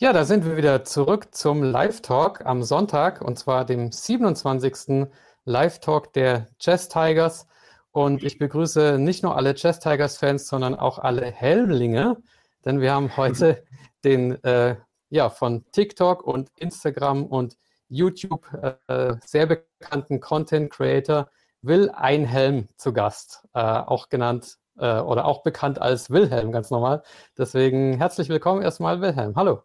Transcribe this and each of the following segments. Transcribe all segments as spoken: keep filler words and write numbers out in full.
Ja, da sind wir wieder zurück zum Live-Talk am Sonntag, und zwar dem siebenundzwanzigsten Live-Talk der Chess Tigers. Und ich begrüße nicht nur alle Chess Tigers-Fans, sondern auch alle Helmlinge, denn wir haben heute den äh, ja, von TikTok und Instagram und YouTube äh, sehr bekannten Content-Creator Will Einhelm zu Gast, äh, auch genannt äh, oder auch bekannt als Wilhelm, ganz normal. Deswegen herzlich willkommen erstmal, Wilhelm. Hallo.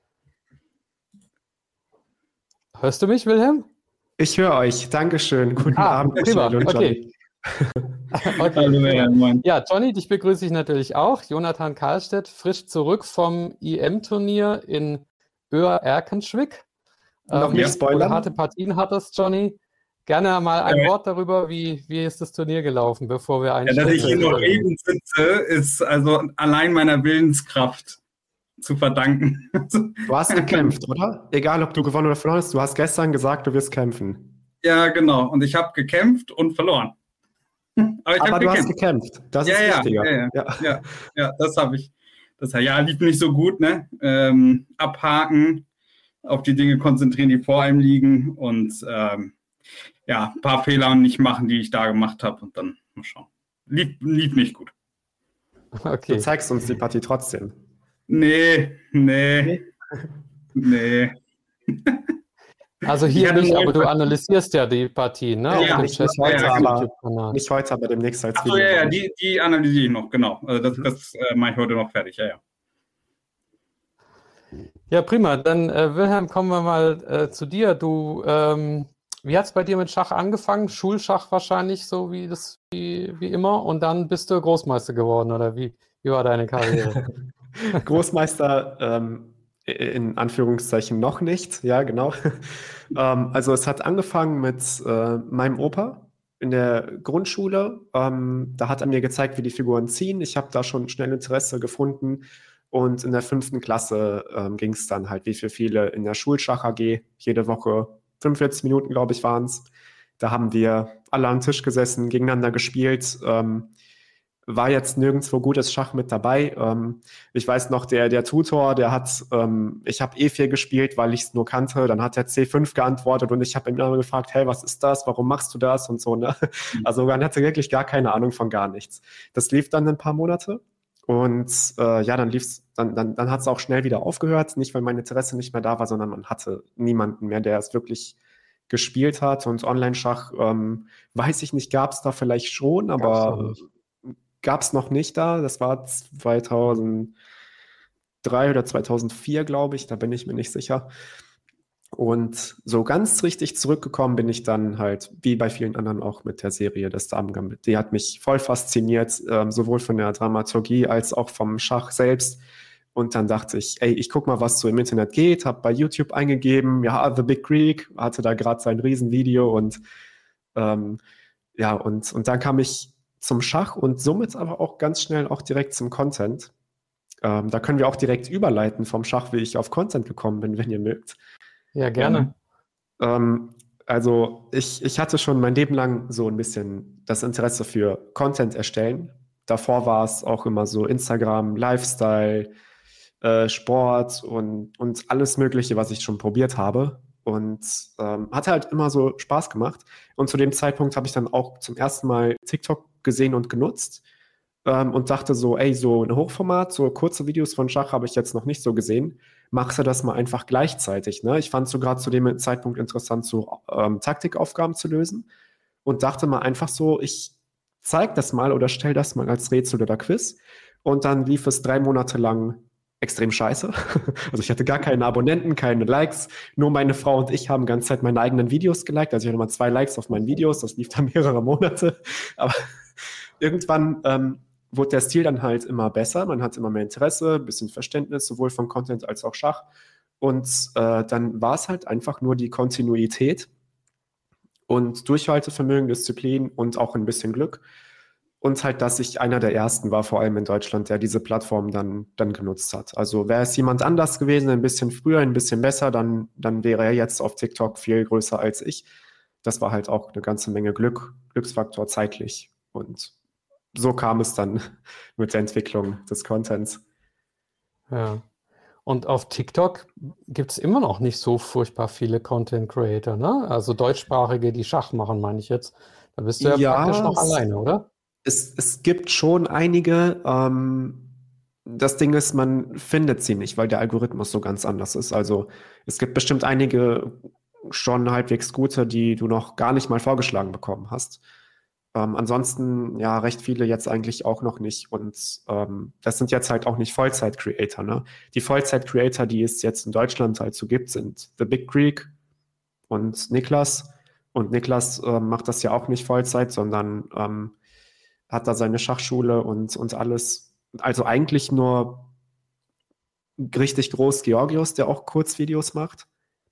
Hörst du mich, Wilhelm? Ich höre euch. Dankeschön. Guten ah, Abend, prima. Michael und Okay. okay, Hallo, ja, moin. Ja, Johnny, dich begrüße ich natürlich auch. Jonathan Karlstedt, frisch zurück vom I M-Turnier in Öhr-Erkenschwick. Noch Ähm, nicht spoilern? Oder harte Partien hattest, Johnny. Gerne mal ein Ja. Wort darüber, wie, wie ist das Turnier gelaufen, bevor wir Ja, einsteigen. dass ich hier noch eben sitze, ist also allein meiner Willenskraft zu verdanken. Du hast gekämpft, oder? Egal, ob du gewonnen oder verloren hast, du hast gestern gesagt, du wirst kämpfen. Ja, genau. Und ich habe gekämpft und verloren. Aber, ich Aber hab du gekämpft. hast gekämpft. Das ja, ist ja, wichtiger. Ja, ja, ja. ja, ja, das habe ich. Das ja, lief nicht so gut, ne? Ähm, abhaken, auf die Dinge konzentrieren, die vor einem liegen und ähm, ja, ein paar Fehler nicht machen, die ich da gemacht habe und dann mal schauen. Lief, lief nicht gut. Okay. Du zeigst uns die Partie trotzdem. Nee, nee, nee. Also hier nicht, aber du analysierst ja die Partie, ne? Ja, Auf dem nicht Chess heute, Tigers aber- YouTube-Kanal. Nicht heute, aber demnächst als Achso, Video. ja, ja, die, die analysiere ich noch, genau. Also das, das äh, mache ich heute noch fertig, ja, ja. Ja, prima. Dann, äh, Wilhelm, kommen wir mal äh, zu dir. Du, ähm, wie hat es bei dir mit Schach angefangen? Schulschach wahrscheinlich, so wie das wie, wie immer. Und dann bist du Großmeister geworden, oder wie, wie war deine Karriere? Großmeister, ähm, in Anführungszeichen noch nicht, ja, genau. ähm, also es hat angefangen mit äh, meinem Opa in der Grundschule. Ähm, da hat er mir gezeigt, wie die Figuren ziehen. Ich habe da schon schnell Interesse gefunden. Und in der fünften Klasse ähm, ging es dann halt, wie für viele, in der Schulschach-A G. Jede Woche fünfundvierzig Minuten, glaube ich, waren es. Da haben wir alle am Tisch gesessen, gegeneinander gespielt. Ähm, war jetzt nirgendwo gutes Schach mit dabei. Ähm, ich weiß noch, der, der Tutor, der hat, ähm, ich habe E vier gespielt, weil ich es nur kannte. Dann hat er C fünf geantwortet und ich habe ihn immer gefragt, hey, was ist das? Warum machst du das? Und so, ne? Also man hatte wirklich gar keine Ahnung von gar nichts. Das lief dann ein paar Monate. Und äh, ja, dann lief's, dann, dann, dann hat es auch schnell wieder aufgehört. Nicht, weil mein Interesse nicht mehr da war, sondern man hatte niemanden mehr, der es wirklich gespielt hat. Und Online-Schach, ähm, weiß ich nicht, gab es da vielleicht schon, aber gab es noch nicht da. Das war zweitausenddrei oder zweitausendvier, glaube ich. Da bin ich mir nicht sicher. Und so ganz richtig zurückgekommen bin ich dann halt, wie bei vielen anderen auch, mit der Serie Das Damen-Gambit. Die hat mich voll fasziniert, ähm, sowohl von der Dramaturgie als auch vom Schach selbst. Und dann dachte ich, ey, ich guck mal, was so im Internet geht, habe bei YouTube eingegeben, ja, The Big Greek, hatte da gerade sein Riesenvideo und ähm, ja, und, und dann kam ich zum Schach und somit aber auch ganz schnell auch direkt zum Content. Ähm, da können wir auch direkt überleiten vom Schach, wie ich auf Content gekommen bin, wenn ihr mögt. Ja, gerne. Ähm, also ich, ich hatte schon mein Leben lang so ein bisschen das Interesse für Content erstellen. Davor war es auch immer so Instagram, Lifestyle, äh, Sport und, und alles Mögliche, was ich schon probiert habe. Und ähm, hat halt immer so Spaß gemacht. Und zu dem Zeitpunkt habe ich dann auch zum ersten Mal TikTok gesehen und genutzt. Ähm, und dachte so, ey, so ein Hochformat, so kurze Videos von Schach habe ich jetzt noch nicht so gesehen. Machst du das mal einfach gleichzeitig, ne? Ich fand es so gerade zu dem Zeitpunkt interessant, so ähm, Taktikaufgaben zu lösen und dachte mal einfach so, ich zeig das mal oder stell das mal als Rätsel oder Quiz. Und dann lief es drei Monate lang extrem scheiße. Also ich hatte gar keine Abonnenten, keine Likes. Nur meine Frau und ich haben die ganze Zeit meine eigenen Videos geliked. Also ich hatte mal zwei Likes auf meinen Videos. Das lief dann mehrere Monate. Aber irgendwann ähm, wurde der Stil dann halt immer besser. Man hat immer mehr Interesse, ein bisschen Verständnis, sowohl von Content als auch Schach. Und äh, dann war es halt einfach nur die Kontinuität und Durchhaltevermögen, Disziplin und auch ein bisschen Glück. Und halt, dass ich einer der Ersten war, vor allem in Deutschland, der diese Plattform dann, dann genutzt hat. Also wäre es jemand anders gewesen, ein bisschen früher, ein bisschen besser, dann, dann wäre er jetzt auf TikTok viel größer als ich. Das war halt auch eine ganze Menge Glück, Glücksfaktor zeitlich. Und so kam es dann mit der Entwicklung des Contents. Ja. Und auf TikTok gibt es immer noch nicht so furchtbar viele Content Creator, ne? Also deutschsprachige, die Schach machen, meine ich jetzt. Da bist du ja, Ja, praktisch noch es, alleine, oder? es, es gibt schon einige. Ähm, das Ding ist, man findet sie nicht, weil der Algorithmus so ganz anders ist. Also es gibt bestimmt einige schon halbwegs gute, die du noch gar nicht mal vorgeschlagen bekommen hast. Ähm, ansonsten, ja, recht viele jetzt eigentlich auch noch nicht. Und ähm, das sind jetzt halt auch nicht Vollzeit-Creator, ne? Die Vollzeit-Creator, die es jetzt in Deutschland halt so gibt, sind The Big Greek und Niklas. Und Niklas ähm, macht das ja auch nicht Vollzeit, sondern ähm, hat da seine Schachschule und, und alles. Also eigentlich nur richtig groß Georgios, der auch Kurzvideos macht.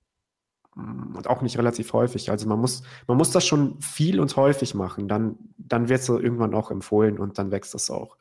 Und auch nicht relativ häufig. Also man muss, man muss das schon viel und häufig machen. Dann, dann wird es irgendwann auch empfohlen und dann wächst es auch.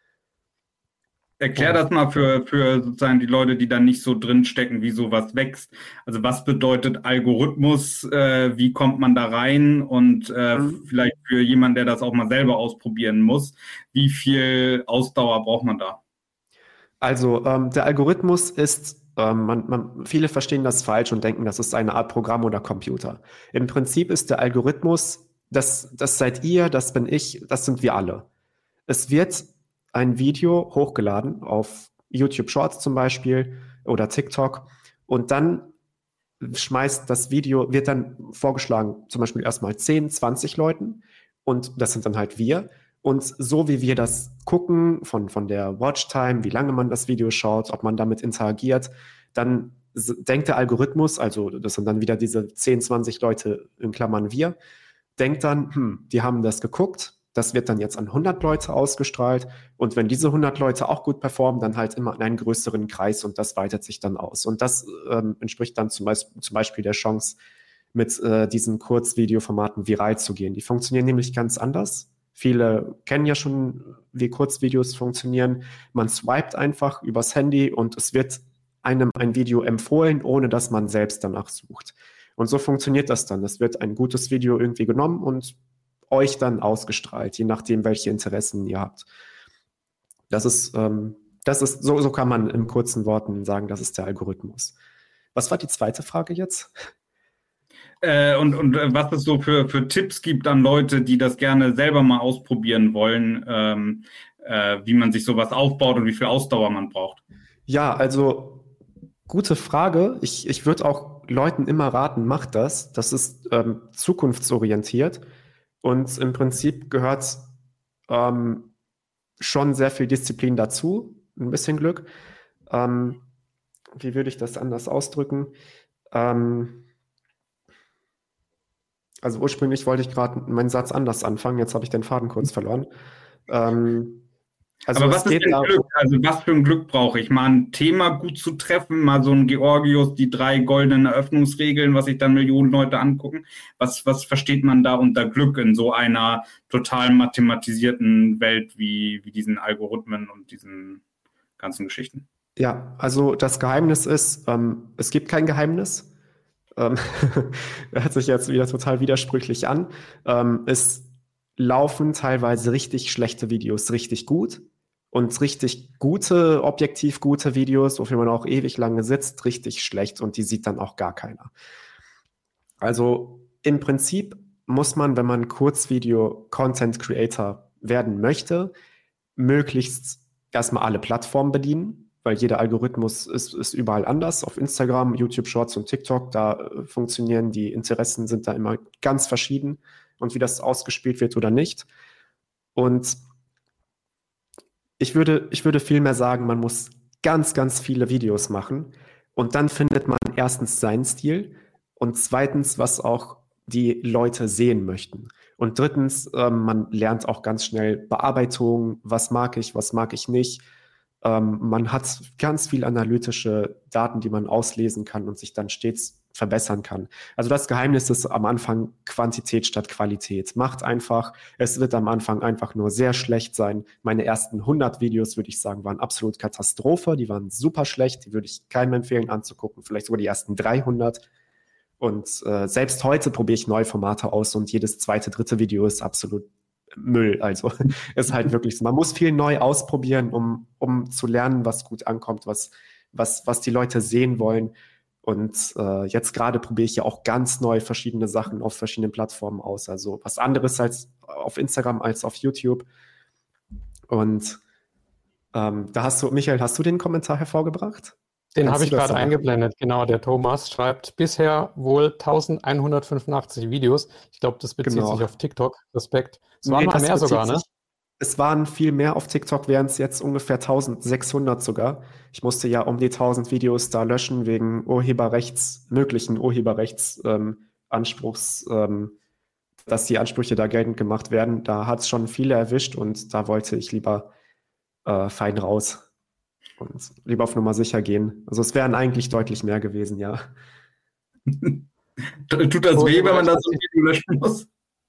Erklär Ja. das mal für, für sozusagen die Leute, die da nicht so drin stecken, wie sowas wächst. Also was bedeutet Algorithmus? Äh, wie kommt man da rein? Und äh, Mhm. vielleicht für jemanden, der das auch mal selber ausprobieren muss, wie viel Ausdauer braucht man da? Also ähm, der Algorithmus ist, ähm, man, man, viele verstehen das falsch und denken, das ist eine Art Programm oder Computer. Im Prinzip ist der Algorithmus, das, das seid ihr, das bin ich, das sind wir alle. Es wird ein Video hochgeladen auf YouTube Shorts zum Beispiel oder TikTok und dann schmeißt das Video, wird dann vorgeschlagen, zum Beispiel erstmal zehn, zwanzig Leuten und das sind dann halt wir. Und so wie wir das gucken, von, von der Watchtime, wie lange man das Video schaut, ob man damit interagiert, dann s- denkt der Algorithmus, also das sind dann wieder diese zehn, zwanzig Leute in Klammern wir, denkt dann, hm, die haben das geguckt, das wird dann jetzt an hundert Leute ausgestrahlt und wenn diese hundert Leute auch gut performen, dann halt immer in einen größeren Kreis und das weitet sich dann aus. Und das ähm, entspricht dann zum Beispiel, zum Beispiel der Chance, mit äh, diesen Kurzvideoformaten viral zu gehen. Die funktionieren nämlich ganz anders. Viele kennen ja schon, wie Kurzvideos funktionieren. Man swiped einfach übers Handy und es wird einem ein Video empfohlen, ohne dass man selbst danach sucht. Und so funktioniert das dann. Es wird ein gutes Video irgendwie genommen und euch dann ausgestrahlt, je nachdem, welche Interessen ihr habt. Das ist, ähm, das ist, so, so kann man in kurzen Worten sagen, das ist der Algorithmus. Was war die zweite Frage jetzt? Äh, und und äh, was es so für, für Tipps gibt an Leute, die das gerne selber mal ausprobieren wollen, ähm, äh, wie man sich sowas aufbaut und wie viel Ausdauer man braucht. Ja, also gute Frage. Ich, ich würde auch Leuten immer raten, macht das. Das ist ähm, zukunftsorientiert und im Prinzip gehört ähm, schon sehr viel Disziplin dazu, ein bisschen Glück. Ähm, wie würde ich das anders ausdrücken? Ähm, also ursprünglich wollte ich gerade meinen Satz anders anfangen, jetzt habe ich den Faden kurz verloren. Ähm, also Aber es was ist geht denn darum, Glück? Also was für ein Glück brauche ich? Mal ein Thema gut zu treffen, mal so ein Georgios, die drei goldenen Eröffnungsregeln, was sich dann Millionen Leute angucken. Was, was versteht man da unter Glück in so einer total mathematisierten Welt wie, wie diesen Algorithmen und diesen ganzen Geschichten? ja, also das Geheimnis ist, ähm, es gibt kein Geheimnis. Ähm, hört sich jetzt wieder total widersprüchlich an. Ähm, es laufen teilweise richtig schlechte Videos richtig gut und richtig gute, objektiv gute Videos, wofür man auch ewig lange sitzt, richtig schlecht und die sieht dann auch gar keiner. Also im Prinzip muss man, wenn man Kurzvideo-Content Creator werden möchte, möglichst erstmal alle Plattformen bedienen, weil jeder Algorithmus ist, ist überall anders. Auf Instagram, YouTube Shorts und TikTok, da äh, funktionieren die Interessen, sind da immer ganz verschieden und wie das ausgespielt wird oder nicht. Und ich würde, ich würde vielmehr sagen, man muss ganz, ganz viele Videos machen und dann findet man erstens seinen Stil und zweitens, was auch die Leute sehen möchten. Und drittens, ähm, man lernt auch ganz schnell Bearbeitung, was mag ich, was mag ich nicht. Ähm, man hat ganz viel analytische Daten, die man auslesen kann und sich dann stets verbessern kann. Also das Geheimnis ist am Anfang Quantität statt Qualität. Macht einfach, es wird am Anfang einfach nur sehr schlecht sein. Meine ersten hundert Videos, würde ich sagen, waren absolut Katastrophe. Die waren super schlecht, die würde ich keinem empfehlen anzugucken. Vielleicht sogar die ersten dreihundert. Und äh, selbst heute probiere ich neue Formate aus und jedes zweite, dritte Video ist absolut Müll. Also ist halt wirklich so. Man muss viel neu ausprobieren, um, um zu lernen, was gut ankommt, was, was, was die Leute sehen wollen. Und äh, jetzt gerade probiere ich ja auch ganz neu verschiedene Sachen auf verschiedenen Plattformen aus. Also was anderes als auf Instagram als auf YouTube. Und ähm, da hast du, Michael, hast du den Kommentar hervorgebracht? Den habe ich gerade eingeblendet. Genau, der Thomas schreibt bisher wohl elfhundertfünfundachtzig Videos. Ich glaube, das bezieht Genau. sich auf TikTok. Respekt. Es waren Nee, mal das mehr bezieht sogar, ne? sich- Es waren viel mehr auf TikTok, wären es jetzt ungefähr eintausendsechshundert sogar. Ich musste ja um die tausend Videos da löschen wegen Urheberrechts, möglichen Urheberrechtsanspruchs, ähm, Anspruchs, ähm, dass die Ansprüche da geltend gemacht werden. Da hat es schon viele erwischt und da wollte ich lieber äh, fein raus und lieber auf Nummer sicher gehen. Also es wären eigentlich deutlich mehr gewesen, ja. Tut das weh, wenn man das so Video löschen muss?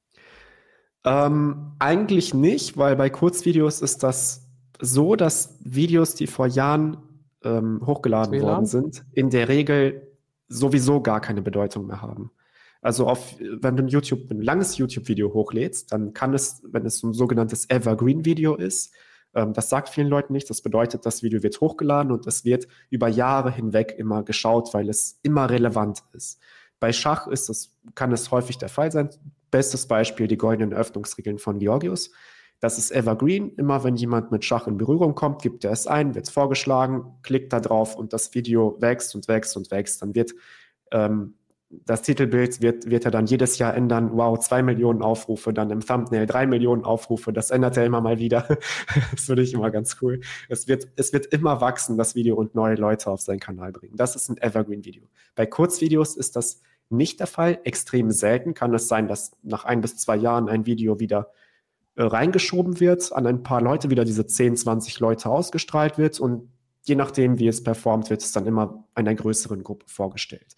Ähm, eigentlich nicht, weil bei Kurzvideos ist das so, dass Videos, die vor Jahren ähm, hochgeladen W L A N? worden sind, in der Regel sowieso gar keine Bedeutung mehr haben. Also auf, wenn du ein YouTube, ein langes YouTube-Video hochlädst, dann kann es, wenn es so ein sogenanntes Evergreen-Video ist, ähm, das sagt vielen Leuten nichts. Das bedeutet, das Video wird hochgeladen und es wird über Jahre hinweg immer geschaut, weil es immer relevant ist. Bei Schach ist es, kann es häufig der Fall sein. Bestes Beispiel, die goldenen Öffnungsregeln von Georgius. Das ist Evergreen. Immer wenn jemand mit Schach in Berührung kommt, gibt er es ein, wird vorgeschlagen, klickt da drauf und das Video wächst und wächst und wächst. Dann wird ähm, das Titelbild wird, wird er dann jedes Jahr ändern. Wow, zwei Millionen Aufrufe, dann im Thumbnail drei Millionen Aufrufe. Das ändert er immer mal wieder. Das finde ich immer ganz cool. Es wird, es wird immer wachsen, das Video, und neue Leute auf seinen Kanal bringen. Das ist ein Evergreen-Video. Bei Kurzvideos ist das nicht der Fall. Extrem selten kann es sein, dass nach ein bis zwei Jahren ein Video wieder äh, reingeschoben wird, an ein paar Leute wieder diese zehn, zwanzig Leute ausgestrahlt wird und je nachdem, wie es performt, wird es dann immer einer größeren Gruppe vorgestellt.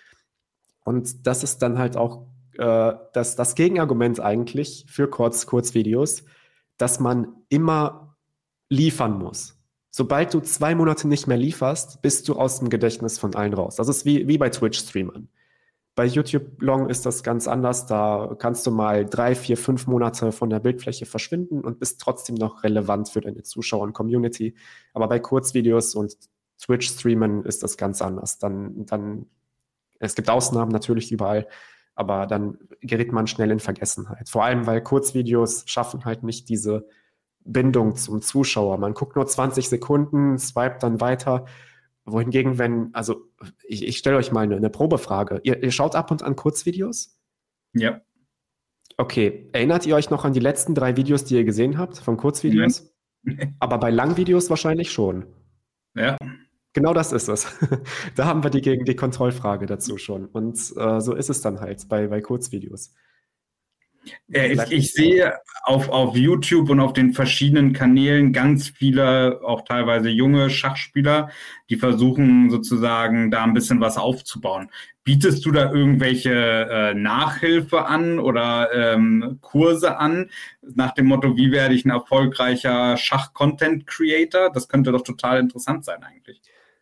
Und das ist dann halt auch äh, das, das Gegenargument eigentlich für Kurz, Kurzvideos, dass man immer liefern muss. Sobald du zwei Monate nicht mehr lieferst, bist du aus dem Gedächtnis von allen raus. Das ist wie, wie bei Twitch-Streamern. Bei YouTube Long ist das ganz anders. Da kannst du mal drei, vier, fünf Monate von der Bildfläche verschwinden und bist trotzdem noch relevant für deine Zuschauer und Community. Aber bei Kurzvideos und Twitch-Streamen ist das ganz anders. Dann, dann, es gibt Ausnahmen natürlich überall, aber dann gerät man schnell in Vergessenheit. Vor allem, weil Kurzvideos schaffen halt nicht diese Bindung zum Zuschauer. Man guckt nur zwanzig Sekunden, swipet dann weiter. Wohingegen, wenn, also ich, ich stelle euch mal eine, eine Probefrage. Ihr, ihr schaut ab und an Kurzvideos? Ja. Okay, erinnert ihr euch noch an die letzten drei Videos, die ihr gesehen habt von Kurzvideos? Nein. Aber bei Langvideos wahrscheinlich schon. Ja. Genau das ist es. Da haben wir die, gegen die Kontrollfrage dazu schon. Und äh, so ist es dann halt bei, bei Kurzvideos. Ja, ich, ich sehe auf, auf YouTube und auf den verschiedenen Kanälen ganz viele, auch teilweise junge Schachspieler, die versuchen sozusagen da ein bisschen was aufzubauen. Bietest du da irgendwelche äh, Nachhilfe an oder ähm, Kurse an, nach dem Motto, wie werde ich ein erfolgreicher Schach-Content-Creator? Das könnte doch total interessant sein eigentlich.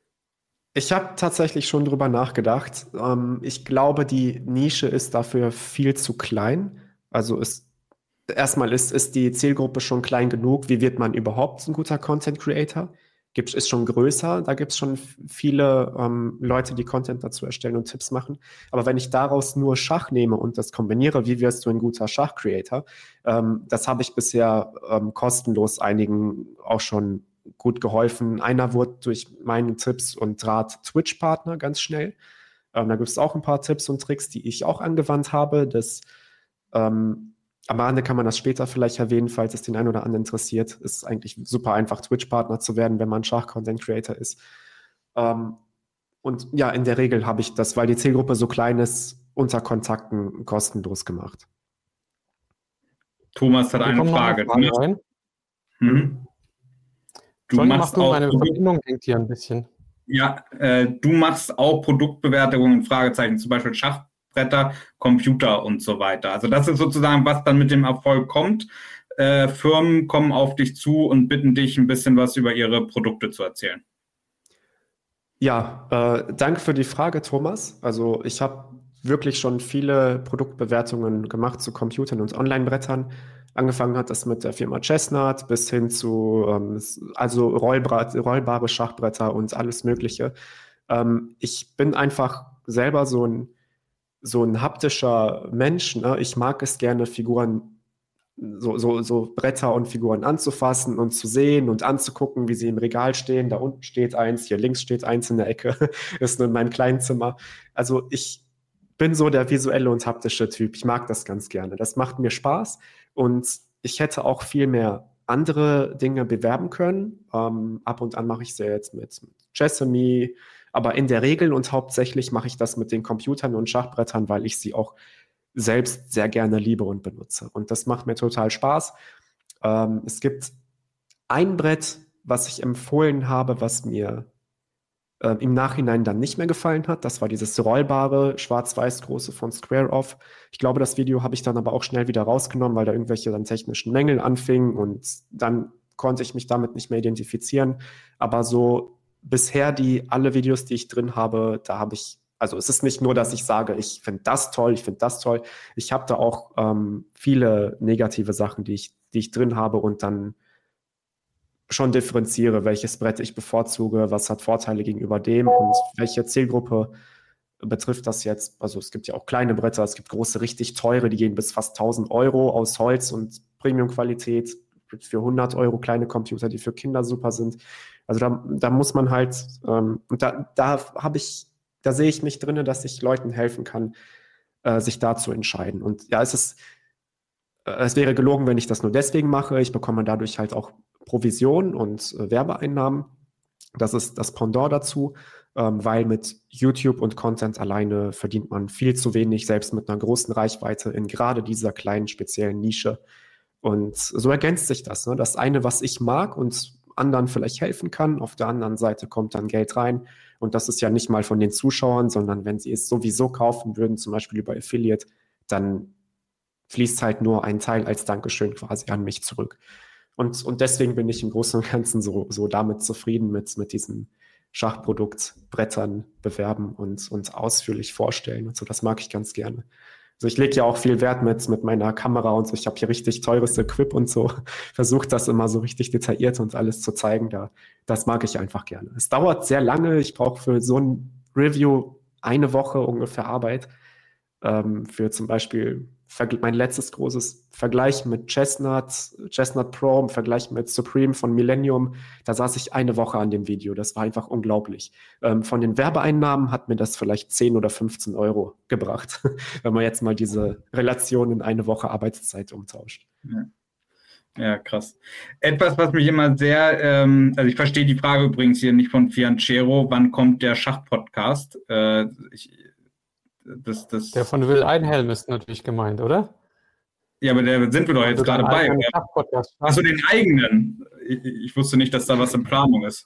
Ich habe tatsächlich schon drüber nachgedacht. Ähm, ich glaube, die Nische ist dafür viel zu klein. Also ist, erstmal ist, ist die Zielgruppe schon klein genug. Wie wird man überhaupt ein guter Content Creator? Gibt, ist schon größer. Da gibt es schon viele ähm, Leute, die Content dazu erstellen und Tipps machen. Aber wenn ich daraus nur Schach nehme und das kombiniere, wie wirst du ein guter Schach-Creator? Ähm, das habe ich bisher ähm, kostenlos einigen auch schon gut geholfen. Einer wurde durch meine Tipps und Rat Twitch-Partner ganz schnell. Ähm, da gibt es auch ein paar Tipps und Tricks, die ich auch angewandt habe. Das Ähm, am Ende kann man das später vielleicht erwähnen, falls es den einen oder anderen interessiert. Es ist eigentlich super einfach, Twitch-Partner zu werden, wenn man Schach-Content-Creator ist. Ähm, und ja, in der Regel habe ich das, weil die Zielgruppe so klein ist, unter Kontakten kostenlos gemacht. Thomas hat eine Frage. Frage rein. Hm? Du Johnny, machst mach du, auch meine Produkt- Verbindung hängt hier ein bisschen. Ja, äh, du machst auch Produktbewertungen, Fragezeichen, zum Beispiel Schachbretter, Computer und so weiter. Also das ist sozusagen, was dann mit dem Erfolg kommt. Äh, Firmen kommen auf dich zu und bitten dich, ein bisschen was über ihre Produkte zu erzählen. Ja, äh, danke für die Frage, Thomas. Also ich habe wirklich schon viele Produktbewertungen gemacht zu Computern und Online-Brettern. Angefangen hat das mit der Firma Chestnut bis hin zu ähm, also rollbra- rollbare Schachbretter und alles Mögliche. Ähm, ich bin einfach selber so ein, so ein haptischer Mensch. Ne? Ich mag es gerne, Figuren, so, so, so Bretter und Figuren anzufassen und zu sehen und anzugucken, wie sie im Regal stehen. Da unten steht eins, hier links steht eins in der Ecke. Ist nur in meinem kleinen Zimmer. Also ich bin so der visuelle und haptische Typ. Ich mag das ganz gerne. Das macht mir Spaß und ich hätte auch viel mehr andere Dinge bewerben können. Ähm, ab und an mache ich es ja jetzt mit, mit Chessamy, aber in der Regel und hauptsächlich mache ich das mit den Computern und Schachbrettern, weil ich sie auch selbst sehr gerne liebe und benutze. Und das macht mir total Spaß. Ähm, es gibt ein Brett, was ich empfohlen habe, was mir äh, im Nachhinein dann nicht mehr gefallen hat. Das war dieses rollbare, schwarz-weiß große von Square Off. Ich glaube, das Video habe ich dann aber auch schnell wieder rausgenommen, weil da irgendwelche dann technischen Mängel anfingen und dann konnte ich mich damit nicht mehr identifizieren. Aber so bisher die alle Videos, die ich drin habe, da habe ich, also es ist nicht nur, dass ich sage, ich finde das toll, ich finde das toll. Ich habe da auch ähm, viele negative Sachen, die ich, die ich drin habe und dann schon differenziere, welches Brett ich bevorzuge, was hat Vorteile gegenüber dem und welche Zielgruppe betrifft das jetzt. Also es gibt ja auch kleine Bretter, es gibt große, richtig teure, die gehen bis fast tausend Euro aus Holz und Premium-Qualität. Für hundert Euro kleine Computer, die für Kinder super sind. Also da, da muss man halt, ähm, und da, da habe ich, da sehe ich mich drin, dass ich Leuten helfen kann, äh, sich da zu entscheiden. Und ja, es ist, äh, es wäre gelogen, wenn ich das nur deswegen mache. Ich bekomme dadurch halt auch Provision und äh, Werbeeinnahmen. Das ist das Pendant dazu, ähm, weil mit YouTube und Content alleine verdient man viel zu wenig, selbst mit einer großen Reichweite in gerade dieser kleinen speziellen Nische. Und so ergänzt sich das. Ne? Das eine, was ich mag und anderen vielleicht helfen kann, auf der anderen Seite kommt dann Geld rein. Und das ist ja nicht mal von den Zuschauern, sondern wenn sie es sowieso kaufen würden, zum Beispiel über Affiliate, dann fließt halt nur ein Teil als Dankeschön quasi an mich zurück. Und, und deswegen bin ich im Großen und Ganzen so, so damit zufrieden mit, mit diesem Schachprodukt, Brettern bewerben und, und ausführlich vorstellen. Und so, das mag ich ganz gerne. Also ich lege ja auch viel Wert mit, mit meiner Kamera und so. Ich habe hier richtig teures Equip und so. Versuche das immer so richtig detailliert und alles zu zeigen. Da, das mag ich einfach gerne. Es dauert sehr lange. Ich brauche für so ein Review eine Woche ungefähr Arbeit. Ähm, für zum Beispiel mein letztes großes Vergleich mit Chestnut, Chestnut Pro im Vergleich mit Supreme von Millennium, da saß ich eine Woche an dem Video. Das war einfach unglaublich. Ähm, von den Werbeeinnahmen hat mir das vielleicht zehn oder fünfzehn Euro gebracht, wenn man jetzt mal diese Relation in eine Woche Arbeitszeit umtauscht. Ja. Ja, krass. Etwas, was mich immer sehr, ähm, also ich verstehe die Frage übrigens hier nicht von Fiancero, wann kommt der Schachpodcast? Äh, ich, Das, das Der von Will Einhelm ist natürlich gemeint, oder? Ja, aber der sind wir doch jetzt gerade bei. Achso, den eigenen. Ich, ich wusste nicht, dass da was in Planung ist.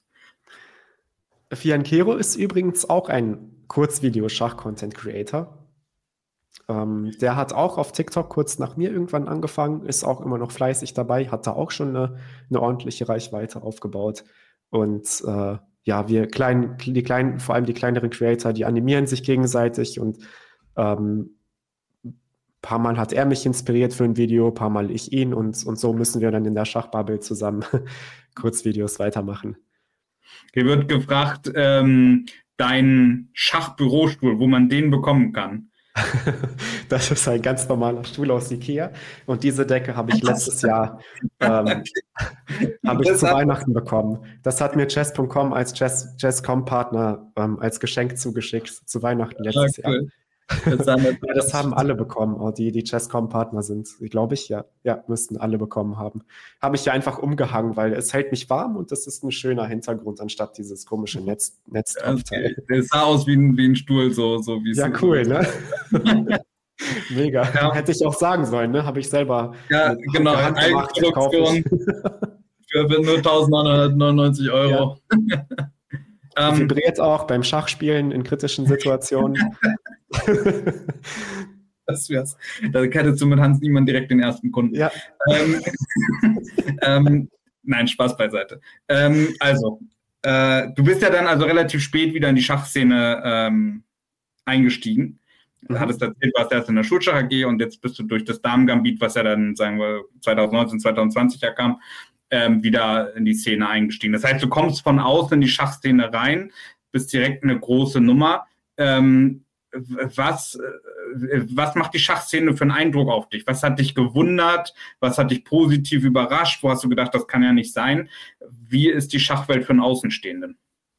Fiancero ist übrigens auch ein Kurzvideo-Schach-Content-Creator. Ähm, der hat auch auf TikTok kurz nach mir irgendwann angefangen, ist auch immer noch fleißig dabei, hat da auch schon eine, eine ordentliche Reichweite aufgebaut. Und äh, ja, wir kleinen, die kleinen, vor allem die kleineren Creator, die animieren sich gegenseitig und ähm, ein paar Mal hat er mich inspiriert für ein Video, ein paar Mal ich ihn und, und so müssen wir dann in der Schachbubble zusammen Kurzvideos weitermachen. Hier wird gefragt, ähm, dein Schachbürostuhl, wo man den bekommen kann. Das ist ein ganz normaler Stuhl aus Ikea und diese Decke habe ich letztes Jahr ähm, habe ich zu Weihnachten bekommen. Das hat mir chess Punkt com als Chess, chess Punkt com-Partner ähm, als Geschenk zugeschickt zu Weihnachten letztes okay. Jahr. Das, das haben alle bekommen, auch die, die chess Punkt com-Partner sind, glaube ich, ja, ja, müssten alle bekommen haben. Habe ich ja einfach umgehangen, weil es hält mich warm und das ist ein schöner Hintergrund, anstatt dieses komische Netz, Netzteil. Es sah aus wie ein, wie ein Stuhl, so, so wie es Ja, cool, ne? Mega. Ja. Hätte ich auch sagen sollen, ne? Habe ich selber ja, genau, Eigenproduktion für nur eintausendneunhundertneunundneunzig Euro. Ja. Um, vibriert auch beim Schachspielen in kritischen Situationen. Das wär's. Da hättest du mit Hans Niemann direkt den ersten Kunden. Ja. Ähm, ähm, nein, Spaß beiseite. Ähm, also, äh, du bist ja dann also relativ spät wieder in die Schachszene ähm, eingestiegen. Du hattest erzählt, du warst erst in der Schulschach-A G und jetzt bist du durch das Damen-Gambit, was ja dann, sagen wir, zwanzig neunzehn, zwanzig zwanzig ja kam, ähm, wieder in die Szene eingestiegen. Das heißt, du kommst von außen in die Schachszene rein, bist direkt eine große Nummer. Ähm, was, was macht die Schachszene für einen Eindruck auf dich? Was hat dich gewundert? Was hat dich positiv überrascht? Wo hast du gedacht, das kann ja nicht sein? Wie ist die Schachwelt für einen Außenstehenden?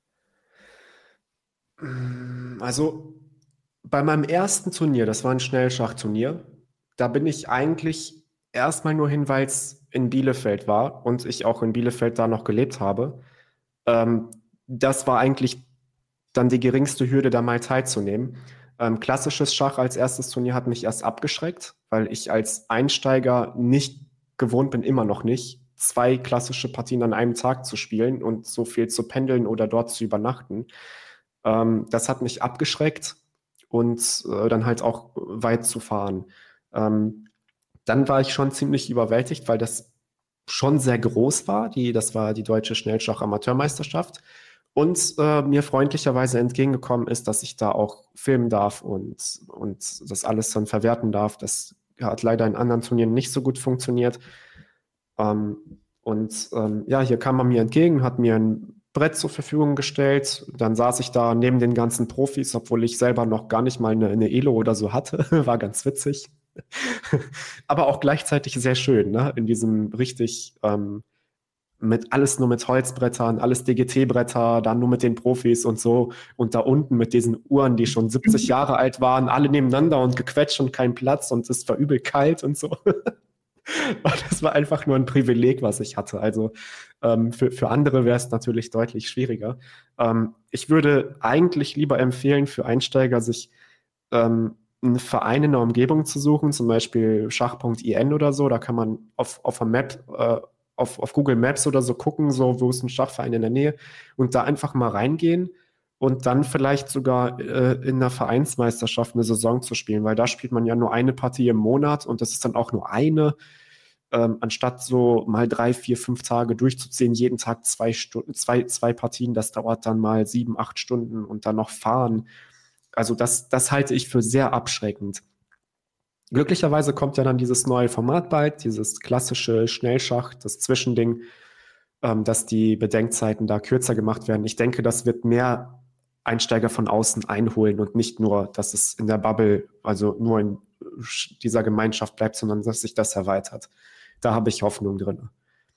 Also bei meinem ersten Turnier, das war ein Schnellschachturnier, da bin ich eigentlich erstmal nur hin, weil es in Bielefeld war und ich auch in Bielefeld da noch gelebt habe. Ähm, das war eigentlich dann die geringste Hürde, da mal teilzunehmen. Ähm, klassisches Schach als erstes Turnier hat mich erst abgeschreckt, weil ich als Einsteiger nicht gewohnt bin, immer noch nicht, zwei klassische Partien an einem Tag zu spielen und so viel zu pendeln oder dort zu übernachten. Ähm, das hat mich abgeschreckt und äh, dann halt auch weit zu fahren. Ähm, dann war ich schon ziemlich überwältigt, weil das schon sehr groß war. Die, das war die Deutsche Schnellschach-Amateurmeisterschaft. Und äh, mir freundlicherweise entgegengekommen ist, dass ich da auch filmen darf und, und das alles dann verwerten darf. Das hat leider in anderen Turnieren nicht so gut funktioniert. Ähm, und ähm, ja, hier kam man mir entgegen, hat mir ein Brett zur Verfügung gestellt. Dann saß ich da neben den ganzen Profis, obwohl ich selber noch gar nicht mal eine, eine Elo oder so hatte. War ganz witzig. Aber auch gleichzeitig sehr schön, ne? In diesem richtig ähm, mit alles nur mit Holzbrettern, alles D G T-Bretter, dann nur mit den Profis und so. Und da unten mit diesen Uhren, die schon siebzig Jahre alt waren, alle nebeneinander und gequetscht und kein Platz und es war übel kalt und so. Das war einfach nur ein Privileg, was ich hatte. Also ähm, für, für andere wäre es natürlich deutlich schwieriger. Ähm, ich würde eigentlich lieber empfehlen, für Einsteiger sich ähm, einen Verein in der Umgebung zu suchen, zum Beispiel schach punkt i n oder so. Da kann man auf, auf der Map, äh, auf, auf Google Maps oder so gucken, so wo ist ein Schachverein in der Nähe und da einfach mal reingehen und dann vielleicht sogar äh, in einer Vereinsmeisterschaft eine Saison zu spielen, weil da spielt man ja nur eine Partie im Monat und das ist dann auch nur eine, ähm, anstatt so mal drei, vier, fünf Tage durchzuziehen, jeden Tag zwei Stunden, zwei, zwei Partien, das dauert dann mal sieben, acht Stunden und dann noch fahren. Also das, das halte ich für sehr abschreckend. Glücklicherweise kommt ja dann dieses neue Format bald, dieses klassische Schnellschach, das Zwischending, ähm, dass die Bedenkzeiten da kürzer gemacht werden. Ich denke, das wird mehr Einsteiger von außen einholen und nicht nur, dass es in der Bubble, also nur in dieser Gemeinschaft bleibt, sondern dass sich das erweitert. Da habe ich Hoffnung drin.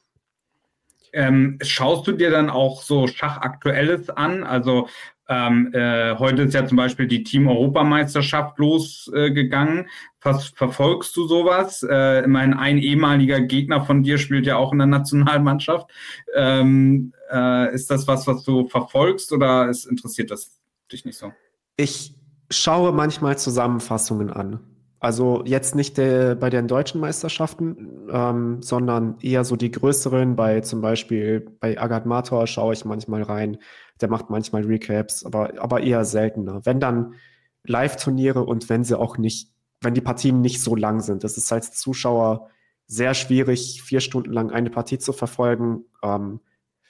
Ähm, schaust du dir dann auch so Schachaktuelles an? Also ähm, äh, heute ist ja zum Beispiel die Team-Europameisterschaft losgegangen. Äh, Was verfolgst du sowas? Äh, immerhin ein ehemaliger Gegner von dir spielt ja auch in der Nationalmannschaft. Ähm, äh, ist das was, was du verfolgst oder ist, interessiert das dich nicht so? Ich schaue manchmal Zusammenfassungen an. Also jetzt nicht der, bei den deutschen Meisterschaften, ähm, sondern eher so die größeren. Bei zum Beispiel bei Agat Mator schaue ich manchmal rein. Der macht manchmal Recaps, aber, aber eher seltener. Wenn dann Live-Turniere und wenn sie auch nicht, wenn die Partien nicht so lang sind. Das ist als Zuschauer sehr schwierig, vier Stunden lang eine Partie zu verfolgen. Ähm,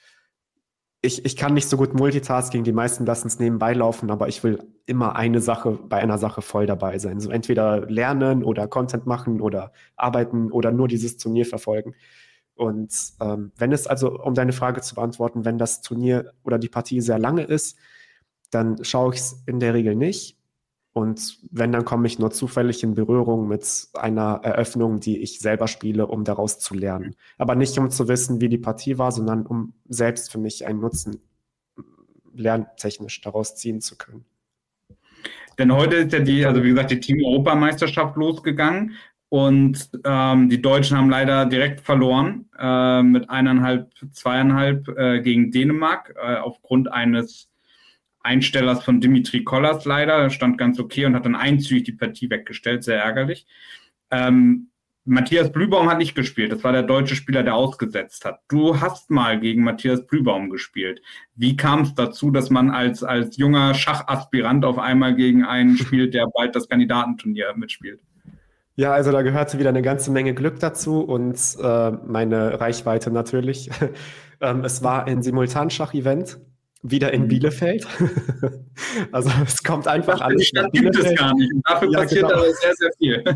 Ich, ich kann nicht so gut Multitasking, die meisten lassen es nebenbei laufen, aber ich will immer eine Sache, bei einer Sache voll dabei sein. So entweder lernen oder Content machen oder arbeiten oder nur dieses Turnier verfolgen. Und ähm, wenn es also, um deine Frage zu beantworten, wenn das Turnier oder die Partie sehr lange ist, dann schaue ich es in der Regel nicht. Und wenn, dann komme ich nur zufällig in Berührung mit einer Eröffnung, die ich selber spiele, um daraus zu lernen. Aber nicht, um zu wissen, wie die Partie war, sondern um selbst für mich einen Nutzen lerntechnisch daraus ziehen zu können. Denn heute ist ja die, also wie gesagt, die Team-Europameisterschaft losgegangen und ähm, die Deutschen haben leider direkt verloren äh, mit eineinhalb, zweieinhalb äh, gegen Dänemark äh, aufgrund eines Einstellers von Dimitri Kollas leider. Er stand ganz okay und hat dann einzügig die Partie weggestellt, sehr ärgerlich. Ähm, Matthias Blühbaum hat nicht gespielt. Das war der deutsche Spieler, der ausgesetzt hat. Du hast mal gegen Matthias Blühbaum gespielt. Wie kam es dazu, dass man als, als junger Schachaspirant auf einmal gegen einen spielt, der bald das Kandidatenturnier mitspielt? Ja, also da gehörte wieder eine ganze Menge Glück dazu und äh, meine Reichweite natürlich. ähm, es war ein Simultanschach-Event. wieder in Bielefeld. Also es kommt einfach dachte, alles die Stadt gibt es gar nicht. Und dafür Ja, passiert genau. aber sehr, sehr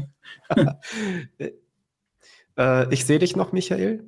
viel. äh, ich sehe dich noch, Michael.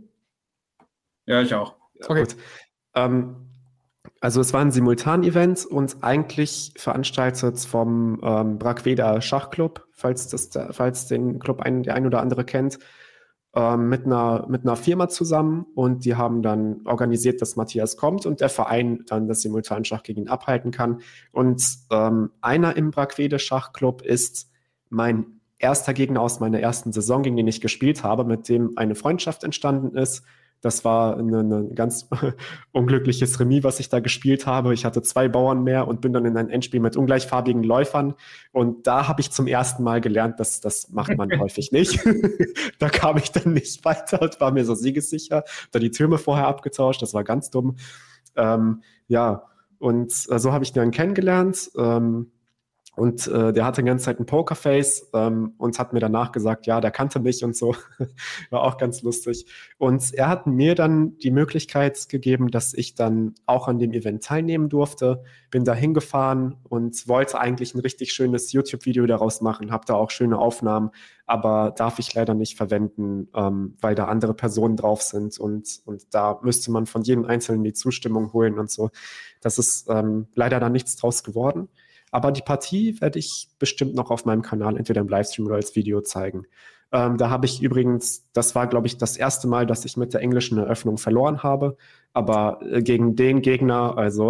Ja, ich auch. Ja, Okay. gut. Ähm, also es war ein Simultan-Event und eigentlich veranstaltet vom ähm, Brackweder Schachclub, falls, das, da- falls den Club ein, der ein oder andere kennt, ähm, mit einer, mit einer Firma zusammen, und die haben dann organisiert, dass Matthias kommt und der Verein dann das Simultanschach gegen ihn abhalten kann. Und ähm, einer im Brackwede Schachclub ist mein erster Gegner aus meiner ersten Saison, gegen den ich gespielt habe, mit dem eine Freundschaft entstanden ist. Das war ein eine ganz unglückliches Remis, was ich da gespielt habe. Ich hatte zwei Bauern mehr und bin dann in ein Endspiel mit ungleichfarbigen Läufern. Und da habe ich zum ersten Mal gelernt, dass das macht man häufig nicht. Da kam ich dann nicht weiter und war mir so siegessicher. Da die Türme vorher abgetauscht, das war ganz dumm. Ähm, ja, und äh, so habe ich den kennengelernt. Ähm, und äh, der hatte die ganze Zeit ein Pokerface ähm, und hat mir danach gesagt, ja, der kannte mich und so. War auch ganz lustig. Und er hat mir dann die Möglichkeit gegeben, dass ich dann auch an dem Event teilnehmen durfte. Bin da hingefahren und wollte eigentlich ein richtig schönes YouTube-Video daraus machen, habe da auch schöne Aufnahmen, aber darf ich leider nicht verwenden, ähm, weil da andere Personen drauf sind, und, und da müsste man von jedem Einzelnen die Zustimmung holen und so. Das ist ähm, leider dann nichts draus geworden. Aber die Partie werde ich bestimmt noch auf meinem Kanal entweder im Livestream oder als Video zeigen. Ähm, da habe ich übrigens, das war, glaube ich, das erste Mal, dass ich mit der englischen Eröffnung verloren habe. Aber äh, gegen den Gegner, also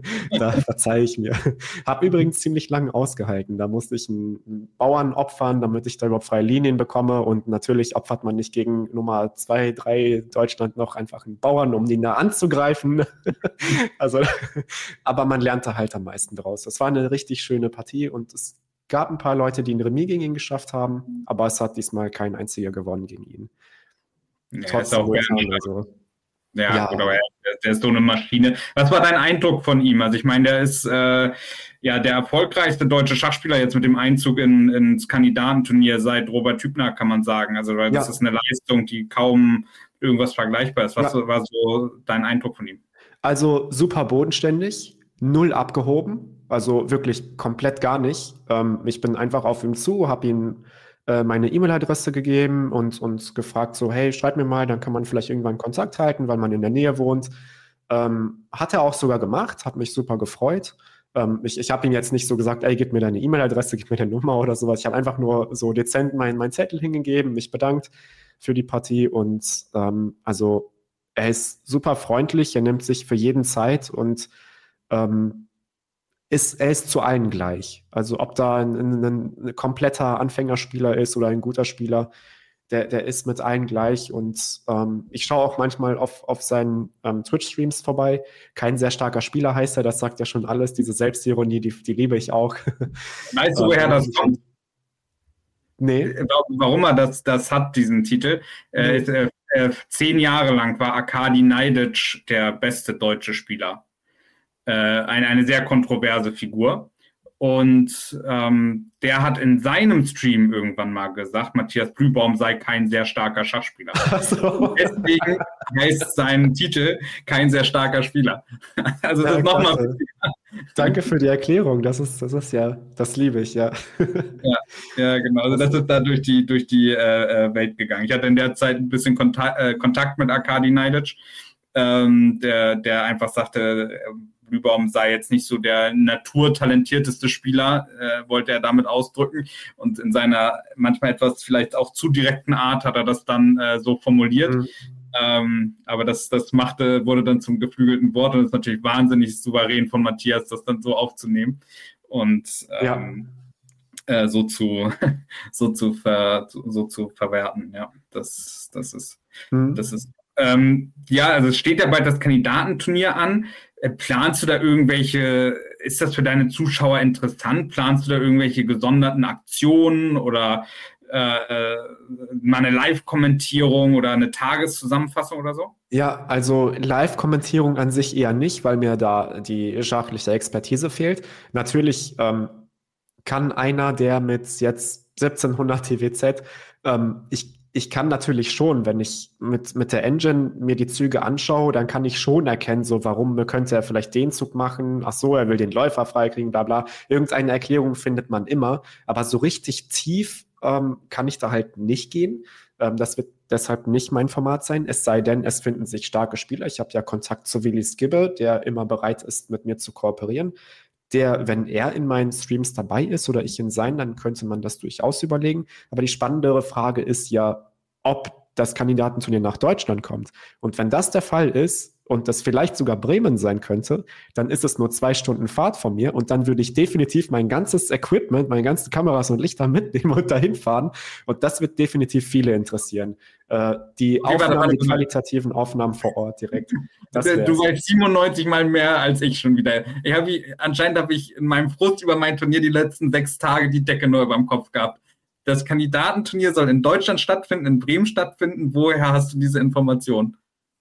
da verzeihe ich mir. Habe übrigens ziemlich lange ausgehalten. Da musste ich einen, einen Bauern opfern, damit ich da überhaupt freie Linien bekomme. Und natürlich opfert man nicht gegen Nummer zwei, drei Deutschland noch einfach einen Bauern, um den da anzugreifen. Also, aber man lernte halt am meisten draus. Das war eine richtig schöne Partie und es gab ein paar Leute, die ein Remis gegen ihn geschafft haben, aber es hat diesmal kein einziger gewonnen gegen ihn. Ja, Trotz ist auch Simultan gerne. oder so. Ja, Ja. gut, aber er, der ist so eine Maschine. Was war dein Eindruck von ihm? Also ich meine, der ist äh, ja der erfolgreichste deutsche Schachspieler jetzt mit dem Einzug in, ins Kandidatenturnier seit Robert Hübner, kann man sagen. Also weil das Ja. ist eine Leistung, die kaum irgendwas vergleichbar ist. Was Ja. war so dein Eindruck von ihm? Also super bodenständig, null abgehoben, also wirklich komplett gar nicht. Ähm, ich bin einfach auf ihn zu, habe ihm äh, meine E-Mail-Adresse gegeben und, und gefragt so, hey, schreib mir mal, dann kann man vielleicht irgendwann Kontakt halten, weil man in der Nähe wohnt. Ähm, hat er auch sogar gemacht, hat mich super gefreut. Ähm, ich ich habe ihm jetzt nicht so gesagt, ey, gib mir deine E-Mail-Adresse, gib mir deine Nummer oder sowas. Ich habe einfach nur so dezent meinen mein Zettel hingegeben, mich bedankt für die Partie und ähm, also er ist super freundlich, er nimmt sich für jeden Zeit und ähm, ist, er ist zu allen gleich. Also ob da ein, ein, ein kompletter Anfängerspieler ist oder ein guter Spieler, der, der ist mit allen gleich. Und ähm, ich schaue auch manchmal auf, auf seinen ähm, Twitch-Streams vorbei. Kein sehr starker Spieler heißt er, das sagt ja schon alles. Diese Selbstironie, die, die liebe ich auch. Weißt du, woher das kommt? Nee. Warum er das, das hat, diesen Titel? Nee. Äh, äh, zehn Jahre lang war Arkadi Neidic der beste deutsche Spieler. Äh, eine, eine sehr kontroverse Figur. Und ähm, der hat in seinem Stream irgendwann mal gesagt, Matthias Blühbaum sei kein sehr starker Schachspieler. So. Deswegen heißt sein Titel kein sehr starker Spieler. Also das Ja, ist nochmal. klasse. Danke für die Erklärung. Das ist, das ist ja, das liebe ich, ja. Ja, ja, genau. Also das ist da durch die, durch die äh, Welt gegangen. Ich hatte in der Zeit ein bisschen Kontakt, äh, Kontakt mit Arkadi Neidic, ähm, der, der einfach sagte, Blühbaum sei jetzt nicht so der naturtalentierteste Spieler, äh, wollte er damit ausdrücken. Und in seiner manchmal etwas vielleicht auch zu direkten Art hat er das dann äh, so formuliert. Mhm. Ähm, aber das, das machte, wurde dann zum geflügelten Wort und es ist natürlich wahnsinnig souverän von Matthias, das dann so aufzunehmen und ähm, ja. äh, so zu so zu ver, so zu verwerten. Ja, das, das ist, mhm. das ist ähm, ja, also es steht ja bald das Kandidatenturnier an. Äh, planst du da irgendwelche, ist das für deine Zuschauer interessant? Planst du da irgendwelche gesonderten Aktionen oder äh, mal eine Live-Kommentierung oder eine Tageszusammenfassung oder so? Ja, also Live-Kommentierung an sich eher nicht, weil mir da die schachliche Expertise fehlt. Natürlich ähm, kann einer, der mit jetzt siebzehnhundert T W Z, ähm, ich ich kann natürlich schon, wenn ich mit, mit der Engine mir die Züge anschaue, dann kann ich schon erkennen, so warum könnte er vielleicht den Zug machen, ach so, er will den Läufer freikriegen, bla bla. Irgendeine Erklärung findet man immer, aber so richtig tief ähm, kann ich da halt nicht gehen. Ähm, das wird deshalb nicht mein Format sein, es sei denn, es finden sich starke Spieler. Ich habe ja Kontakt zu Willi Skibbe, der immer bereit ist, mit mir zu kooperieren. Der, wenn er in meinen Streams dabei ist oder ich in seinen, dann könnte man das durchaus überlegen. Aber die spannendere Frage ist ja, ob das Kandidatenturnier nach Deutschland kommt. Und wenn das der Fall ist und das vielleicht sogar Bremen sein könnte, dann ist es nur zwei Stunden Fahrt von mir und dann würde ich definitiv mein ganzes Equipment, meine ganzen Kameras und Lichter mitnehmen und dahin fahren. Und das wird definitiv viele interessieren. Äh, die Okay, warte, Aufnahmen, warte, die qualitativen Aufnahmen vor Ort direkt. Das Du wär's. weißt siebenundneunzig Mal mehr als ich schon wieder. Ich hab, anscheinend habe ich in meinem Frust über mein Turnier die letzten sechs Tage die Decke nur über dem Kopf gehabt. Das Kandidatenturnier soll in Deutschland stattfinden, in Bremen stattfinden. Woher hast du diese Information?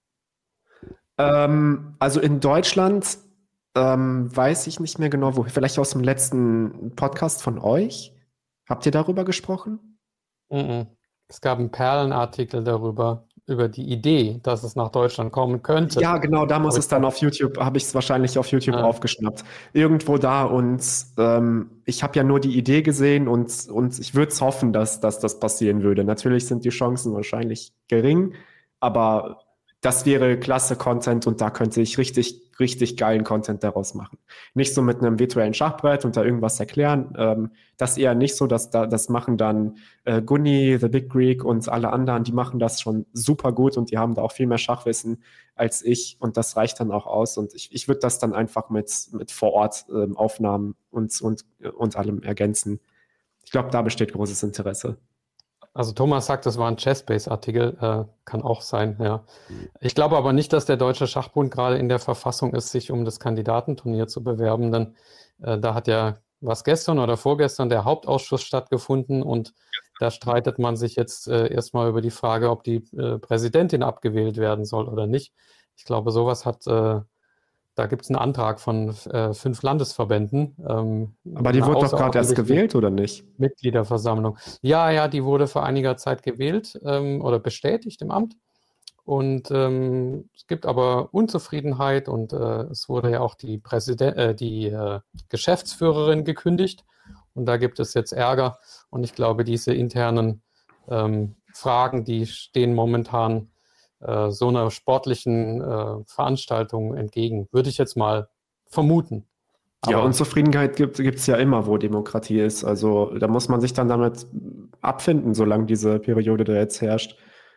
Ähm, also in Deutschland ähm, weiß ich nicht mehr genau, wo. Vielleicht aus dem letzten Podcast von euch. Habt ihr darüber gesprochen? Mhm. Es gab einen Perlenartikel darüber, über die Idee, dass es nach Deutschland kommen könnte. Ja, genau, da muss Aber es dann auf YouTube, habe ich es wahrscheinlich auf YouTube Ja. aufgeschnappt. Irgendwo da und ähm, ich habe ja nur die Idee gesehen und, und ich würde es hoffen, dass, dass das passieren würde. Natürlich sind die Chancen wahrscheinlich gering, aber das wäre klasse Content und da könnte ich richtig, richtig geilen Content daraus machen. Nicht so mit einem virtuellen Schachbrett und da irgendwas erklären. Ähm, das eher nicht so, dass da, das machen dann äh, Gunni, The Big Greek und alle anderen, die machen das schon super gut und die haben da auch viel mehr Schachwissen als ich und das reicht dann auch aus und ich, ich würde das dann einfach mit, mit vor Ort ähm, Aufnahmen und, und, und allem ergänzen. Ich glaube, da besteht großes Interesse. Also Thomas sagt, das war ein Chessbase-Artikel, äh, kann auch sein, ja. Ich glaube aber nicht, dass der Deutsche Schachbund gerade in der Verfassung ist, sich um das Kandidatenturnier zu bewerben, denn äh, da hat ja was gestern oder vorgestern der Hauptausschuss stattgefunden und da streitet man sich jetzt äh, erstmal über die Frage, ob die äh, Präsidentin abgewählt werden soll oder nicht. Ich glaube, sowas hat, äh, da gibt es einen Antrag von äh, fünf Landesverbänden. Ähm, Aber die eine wurde doch gerade erst außerordentliche gewählt, oder nicht? Mitgliederversammlung. Ja, ja, die wurde vor einiger Zeit gewählt ähm, oder bestätigt im Amt. Und ähm, es gibt aber Unzufriedenheit und äh, es wurde ja auch die, Präsident äh, die äh, Geschäftsführerin gekündigt. Und da gibt es jetzt Ärger. Und ich glaube, diese internen ähm, Fragen, die stehen momentan äh, so einer sportlichen äh, Veranstaltung entgegen, würde ich jetzt mal vermuten. Ja, Aber Unzufriedenheit gibt es ja immer, wo Demokratie ist. Also da muss man sich dann damit abfinden, solange diese Periode da jetzt herrscht.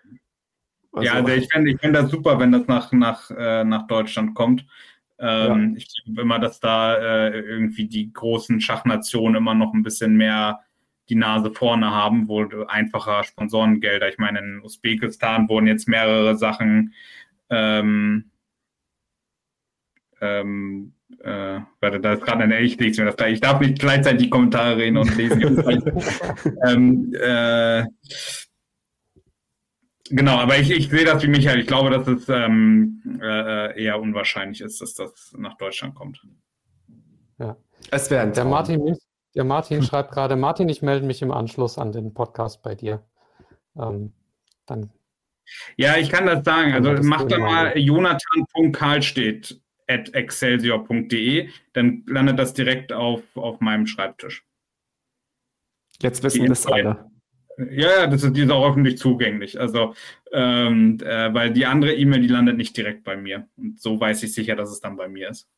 Also, Ja, also ich fände ich fänd das super, wenn das nach, nach, äh, nach Deutschland kommt. Ähm, Ja. Ich glaube immer, dass da äh, irgendwie die großen Schachnationen immer noch ein bisschen mehr die Nase vorne haben, wohl einfacher Sponsorengelder. Ich meine, in Usbekistan wurden jetzt mehrere Sachen ähm, ähm, äh, warte, da ist gerade eine, ich lese mir das gleich. Ich darf nicht gleichzeitig die Kommentare reden und lesen. ähm, äh, genau, aber ich, ich sehe das wie Michael. Ich glaube, dass es ähm, äh, eher unwahrscheinlich ist, dass das nach Deutschland kommt. ja. Es wäre ein Der Traum. Martin, der Martin schreibt gerade, Martin, ich melde mich im Anschluss an den Podcast bei dir. Ähm, dann Ja, ich kann das sagen. Kann man Also das mach da Thema mal angehen. jonathan punkt karlstedt at excelsior punkt de, dann landet das direkt auf, auf meinem Schreibtisch. Jetzt wissen Die das alle. Ja, ja, das ist, die ist auch öffentlich zugänglich. Also, ähm, äh, weil die andere E-Mail, die landet nicht direkt bei mir. Und so weiß ich sicher, dass es dann bei mir ist.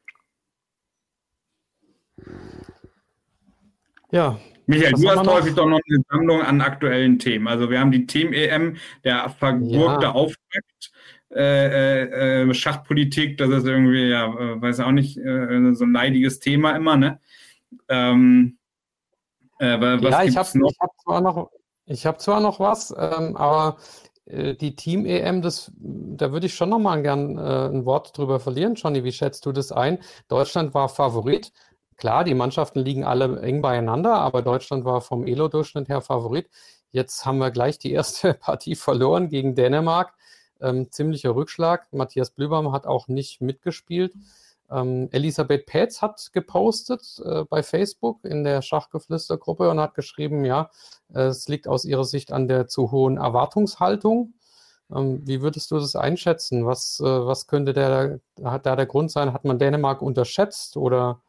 Ja, Michael, Was du haben hast wir noch? häufig doch noch eine Sammlung an aktuellen Themen. Also wir haben die Team-E M, der vergurkte Ja. Auftakt, äh, äh, Schachpolitik, das ist irgendwie, ja, äh, weiß auch nicht, äh, so ein leidiges Thema immer, ne? Ähm, äh, was ja, ich gibt's habe noch? ich hab zwar noch, ich habe zwar noch was, ähm, aber äh, die Team-E M, das, da würde ich schon noch mal gern äh, ein Wort drüber verlieren. Johnny, wie schätzt du das ein? Deutschland war Favorit. Klar, die Mannschaften liegen alle eng beieinander, aber Deutschland war vom Elo-Durchschnitt her Favorit. Jetzt haben wir gleich die erste Partie verloren gegen Dänemark. Ähm, ziemlicher Rückschlag. Matthias Blühbaum hat auch nicht mitgespielt. Ähm, Elisabeth Pätz hat gepostet äh, bei Facebook in der Schachgeflüster-Gruppe und hat geschrieben, ja, es liegt aus ihrer Sicht an der zu hohen Erwartungshaltung. Ähm, wie würdest du das einschätzen? Was, äh, was könnte der, hat da der Grund sein? Hat man Dänemark unterschätzt oder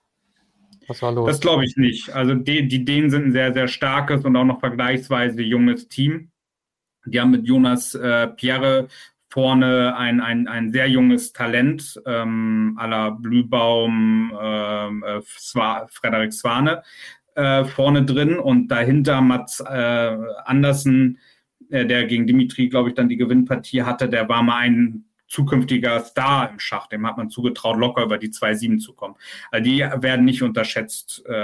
was war los? Das glaube ich nicht. Also die, die Dänen sind ein sehr, sehr starkes und auch noch vergleichsweise junges Team. Die haben mit Jonas äh, Pierre vorne ein, ein, ein sehr junges Talent, ähm, à la Blühbaum, äh, Swa, Frederik Swane äh, vorne drin und dahinter Mats äh, Andersen, äh, der gegen Dimitri, glaube ich, dann die Gewinnpartie hatte, der war mal ein zukünftiger Star im Schach, dem hat man zugetraut, locker über die zwei sieben zu kommen. Also die werden nicht unterschätzt äh,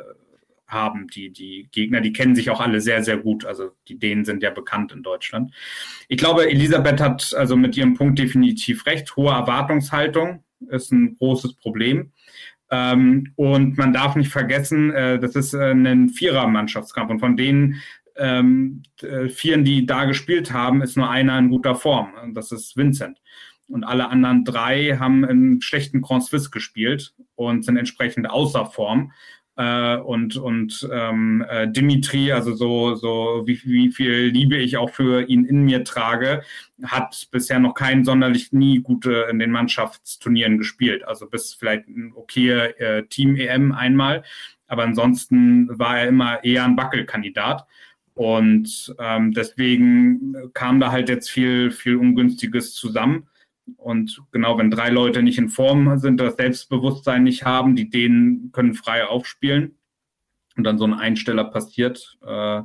haben, die, die Gegner, die kennen sich auch alle sehr, sehr gut. Also die Dänen sind ja bekannt in Deutschland. Ich glaube, Elisabeth hat also mit ihrem Punkt definitiv recht. Hohe Erwartungshaltung ist ein großes Problem. Ähm, und man darf nicht vergessen, äh, das ist äh, ein Vierer-Mannschaftskampf und von denen ähm, Vieren, die da gespielt haben, ist nur einer in guter Form. Das ist Vincent. Und alle anderen drei haben einen schlechten Grand Swiss gespielt und sind entsprechend außer Form. Äh, und und ähm, äh, Dimitri, also so, so wie, wie viel Liebe ich auch für ihn in mir trage, hat bisher noch keinen sonderlich nie gute in den Mannschaftsturnieren gespielt. Also bis vielleicht ein okayer äh, Team-E M einmal. Aber ansonsten war er immer eher ein Wackelkandidat. Und ähm, deswegen kam da halt jetzt viel, viel Ungünstiges zusammen. Und genau, wenn drei Leute nicht in Form sind, das Selbstbewusstsein nicht haben, die Dänen können frei aufspielen und dann so ein Einsteller passiert, äh,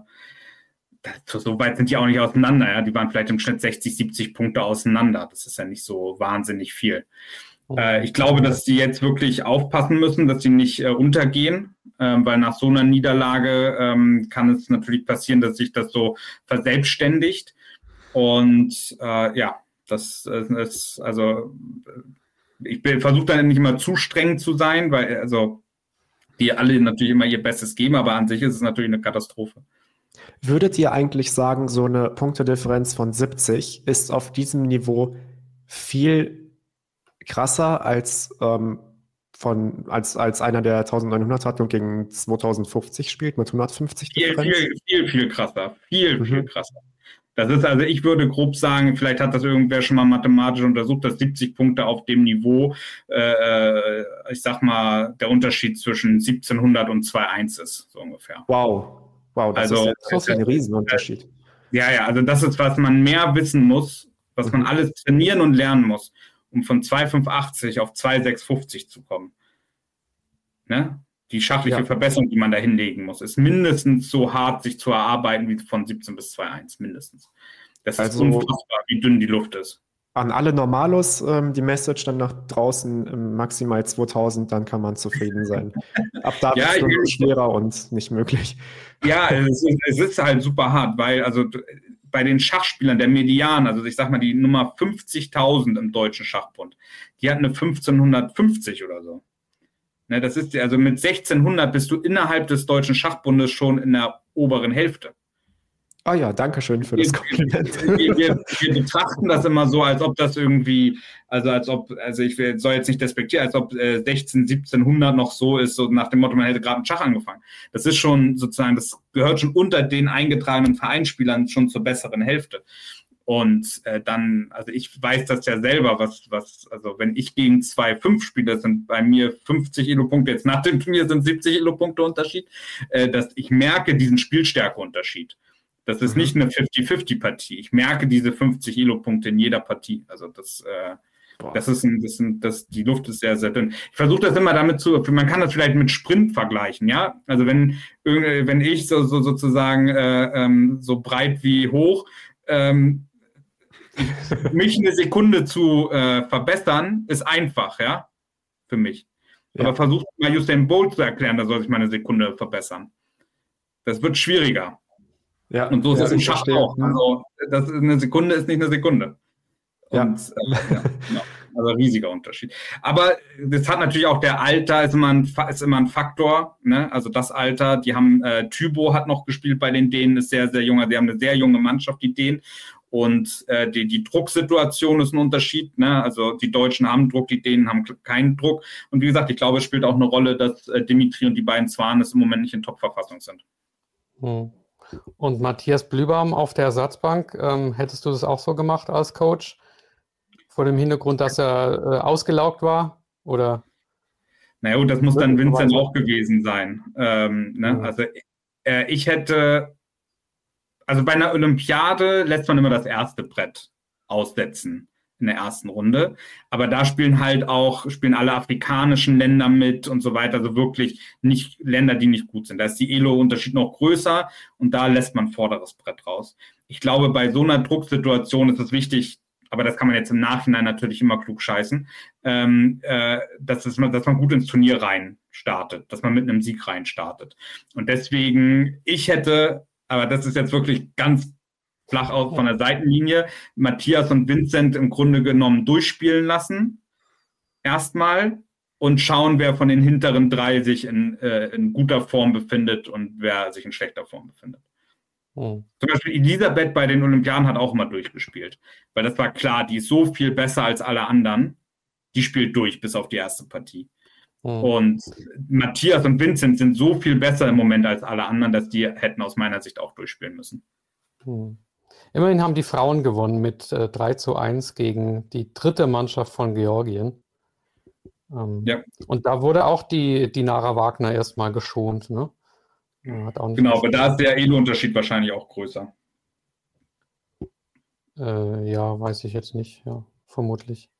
das, so weit sind die auch nicht auseinander. Ja? Die waren vielleicht im Schnitt sechzig, siebzig Punkte auseinander. Das ist ja nicht so wahnsinnig viel. Äh, ich glaube, dass sie jetzt wirklich aufpassen müssen, dass sie nicht äh, untergehen, äh, weil nach so einer Niederlage ähm, kann es natürlich passieren, dass sich das so verselbstständigt. Und äh, ja, Das ist, also, ich versuche dann nicht immer zu streng zu sein, weil, also, die alle natürlich immer ihr Bestes geben, aber an sich ist es natürlich eine Katastrophe. Würdet ihr eigentlich sagen, so eine Punktedifferenz von siebzig ist auf diesem Niveau viel krasser als, ähm, von, als, als einer, der neunzehnhundert hat und gegen zweitausendfünfzig spielt mit hundertfünfzig viel, Differenz? Viel, viel, viel krasser. Viel, mhm. viel krasser. Das ist also, ich würde grob sagen, vielleicht hat das irgendwer schon mal mathematisch untersucht, dass siebzig Punkte auf dem Niveau, äh, ich sag mal, der Unterschied zwischen siebzehnhundert und zwei eins ist, so ungefähr. Wow, wow, das also, ist, das ist ein Riesenunterschied. Äh, ja, ja, also das ist, was man mehr wissen muss, was man alles trainieren und lernen muss, um von zwei Komma fünfundachtzig auf zwei Komma sechshundertfünfzig zu kommen. Ne? Die schachliche ja. Verbesserung, die man da hinlegen muss, ist mindestens so hart, sich zu erarbeiten, wie von siebzehn bis zwei Komma eins, mindestens. Das also ist unfassbar, wie dünn die Luft ist. An alle Normalos ähm, die Message dann nach draußen ähm, maximal zweitausend, dann kann man zufrieden sein. Ab da ja, wird es schwerer und nicht möglich. Ja, es ist, es ist halt super hart, weil also bei den Schachspielern, der Median, also ich sag mal die Nummer fünfzigtausend im Deutschen Schachbund, die hat eine fünfzehnhundertfünfzig oder so. Ne, das ist also mit sechzehnhundert bist du innerhalb des Deutschen Schachbundes schon in der oberen Hälfte. Ah ja, danke schön für das Kompliment. Wir, wir, wir betrachten das immer so, als ob das irgendwie, also als ob, also ich soll jetzt nicht despektieren, als ob äh, sechzehn, siebzehnhundert noch so ist, so nach dem Motto, man hätte gerade einen Schach angefangen. Das ist schon sozusagen, das gehört schon unter den eingetragenen Vereinsspielern schon zur besseren Hälfte. Und äh, dann, also ich weiß das ja selber, was, was, also wenn ich gegen zwei Komma fünf spiele, sind bei mir fünfzig Elo-Punkte, jetzt nach dem Turnier sind siebzig Elo-Punkte Unterschied, äh, dass ich merke diesen Spielstärke-Unterschied. Das ist mhm. nicht eine fünfzig fünfzig Partie. Ich merke diese fünfzig Elo-Punkte in jeder Partie. Also das, äh, das ist ein, das sind, das, die Luft ist sehr, sehr dünn. Ich versuche das immer damit zu, man kann das vielleicht mit Sprint vergleichen, ja. Also wenn, wenn ich so, so sozusagen äh, ähm, so breit wie hoch, ähm, mich eine Sekunde zu äh, verbessern, ist einfach, ja, für mich. Ja. Aber versucht mal Usain Bolt zu erklären, da soll sich meine Sekunde verbessern. Das wird schwieriger. Ja. Und so ist ja, es im Schach auch. Also, das ist eine Sekunde ist nicht eine Sekunde. Und, ja. Äh, ja, ja. Also riesiger Unterschied. Aber das hat natürlich auch der Alter, ist immer ein, ist immer ein Faktor. Ne? Also das Alter, die haben, äh, Thybo hat noch gespielt bei den Dänen, ist sehr, sehr junger, die haben eine sehr junge Mannschaft, die Dänen. Und äh, die, die Drucksituation ist ein Unterschied. Ne? Also die Deutschen haben Druck, die Dänen haben keinen Druck. Und wie gesagt, ich glaube, es spielt auch eine Rolle, dass äh, Dimitri und die beiden Zwanes im Moment nicht in Top-Verfassung sind. Hm. Und Matthias Blühbaum auf der Ersatzbank, ähm, hättest du das auch so gemacht als Coach? Vor dem Hintergrund, dass er äh, ausgelaugt war? Oder? Naja, gut, das muss dann Vincent auch gewesen sein. Ähm, ne? Mhm. Also äh, ich hätte, also bei einer Olympiade lässt man immer das erste Brett aussetzen in der ersten Runde. Aber da spielen halt auch, spielen alle afrikanischen Länder mit und so weiter. Also wirklich nicht Länder, die nicht gut sind. Da ist die Elo-Unterschied noch größer und da lässt man vorderes Brett raus. Ich glaube, bei so einer Drucksituation ist es wichtig, aber das kann man jetzt im Nachhinein natürlich immer klug scheißen, ähm, äh, dass, es, dass man gut ins Turnier rein startet, dass man mit einem Sieg rein startet. Und deswegen, ich hätte, aber das ist jetzt wirklich ganz flach aus von der Seitenlinie, Matthias und Vincent im Grunde genommen durchspielen lassen, erstmal, und schauen, wer von den hinteren drei sich in, äh, in guter Form befindet und wer sich in schlechter Form befindet. Hm. Zum Beispiel Elisabeth bei den Olympiaden hat auch immer durchgespielt, weil das war klar, die ist so viel besser als alle anderen, die spielt durch bis auf die erste Partie. Hm. Und Matthias und Vincent sind so viel besser im Moment als alle anderen, dass die hätten aus meiner Sicht auch durchspielen müssen. Hm. Immerhin haben die Frauen gewonnen mit äh, drei zu eins gegen die dritte Mannschaft von Georgien. Ähm, ja. Und da wurde auch die Dinara Wagner erstmal geschont, ne? Hat auch nicht genau, aber da ist der Elo-Unterschied wahrscheinlich auch größer. Äh, ja, weiß ich jetzt nicht, ja, vermutlich.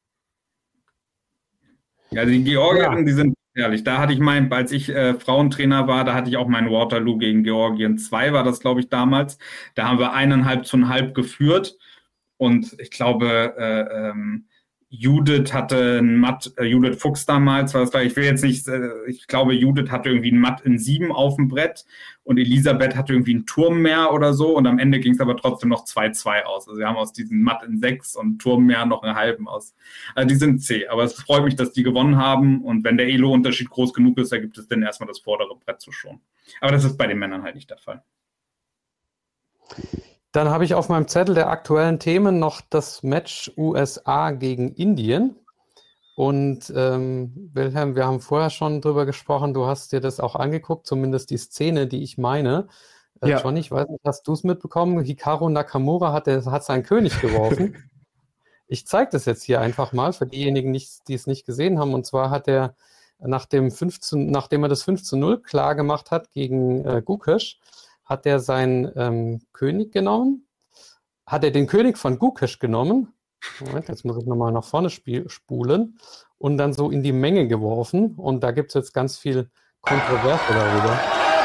Ja, die Georgierinnen, ja. Die sind ehrlich, da hatte ich mein, als ich äh, Frauentrainer war, da hatte ich auch meinen Waterloo gegen Georgien zwei, war das, glaube ich, damals. Da haben wir eineinhalb zu eineinhalb geführt und ich glaube, äh, ähm, Judith hatte ein Matt, äh, Judith Fuchs damals, war das gleich, ich will jetzt nicht, äh, ich glaube, Judith hatte irgendwie ein Matt in sieben auf dem Brett und Elisabeth hatte irgendwie einen Turm mehr oder so und am Ende ging es aber trotzdem noch zwei zwei aus. Also wir haben aus diesem Matt in sechs und Turm mehr noch einen halben aus. Also die sind C, aber es freut mich, dass die gewonnen haben und wenn der Elo-Unterschied groß genug ist, da gibt es dann erstmal das vordere Brett zu schonen. Aber das ist bei den Männern halt nicht der Fall. Dann habe ich auf meinem Zettel der aktuellen Themen noch das Match U S A gegen Indien. Und ähm, Wilhelm, wir haben vorher schon drüber gesprochen, du hast dir das auch angeguckt, zumindest die Szene, die ich meine. Äh, ja. Johnny, ich weiß nicht, hast du es mitbekommen? Hikaru Nakamura hat, hat seinen König geworfen. Ich zeige das jetzt hier einfach mal für diejenigen, die es nicht gesehen haben. Und zwar hat er, nach dem fünfzehn, nachdem er das fünf zu null klar gemacht hat gegen äh, Gukesh, hat er seinen ähm, König genommen, hat er den König von Gukesh genommen, Moment, jetzt muss ich nochmal nach vorne spiel, spulen, und dann so in die Menge geworfen. Und da gibt es jetzt ganz viel Kontroverse darüber.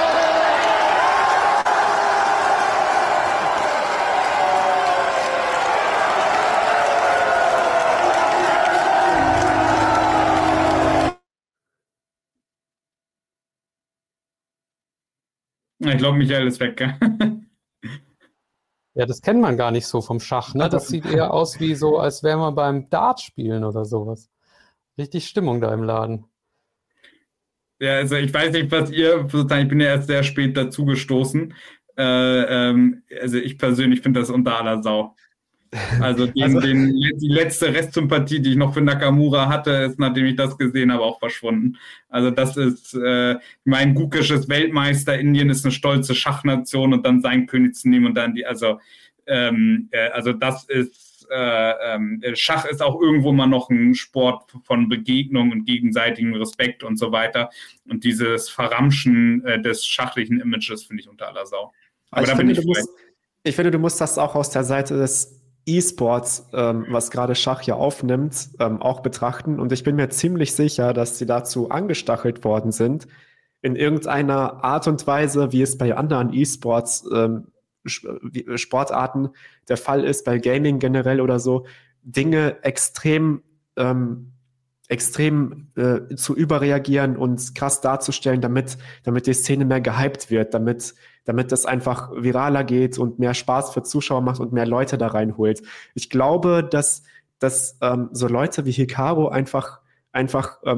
Ich glaube, Michael ist weg, gell? Ja, das kennt man gar nicht so vom Schach, ne? Das sieht eher aus wie so, als wäre man beim Dart spielen oder sowas. Richtig Stimmung da im Laden. Ja, also ich weiß nicht, was ihr, sozusagen, ich bin ja erst sehr spät dazugestoßen. Äh, ähm, also ich persönlich finde das unter aller Sau. Also, den, also den, die letzte Restsympathie, die ich noch für Nakamura hatte, ist, nachdem ich das gesehen habe, auch verschwunden. Also das ist, äh, mein Gukesh ist Weltmeister, Indien ist eine stolze Schachnation und dann seinen König zu nehmen und dann die, also, ähm, äh, also das ist, äh, äh, Schach ist auch irgendwo mal noch ein Sport von Begegnung und gegenseitigem Respekt und so weiter. Und dieses Verramschen äh, des schachlichen Images finde ich unter aller Sau. Aber also da bin ich ich musst, Ich finde, du musst das auch aus der Seite des E-Sports, ähm, was gerade Schach hier aufnimmt, ähm, auch betrachten. Und ich bin mir ziemlich sicher, dass sie dazu angestachelt worden sind, in irgendeiner Art und Weise, wie es bei anderen E-Sports, ähm, Sportarten der Fall ist, bei Gaming generell oder so, Dinge extrem, ähm, extrem äh, zu überreagieren und krass darzustellen, damit, damit die Szene mehr gehypt wird, damit damit das einfach viraler geht und mehr Spaß für Zuschauer macht und mehr Leute da reinholt. Ich glaube, dass, dass ähm, so Leute wie Hikaru einfach, einfach ähm,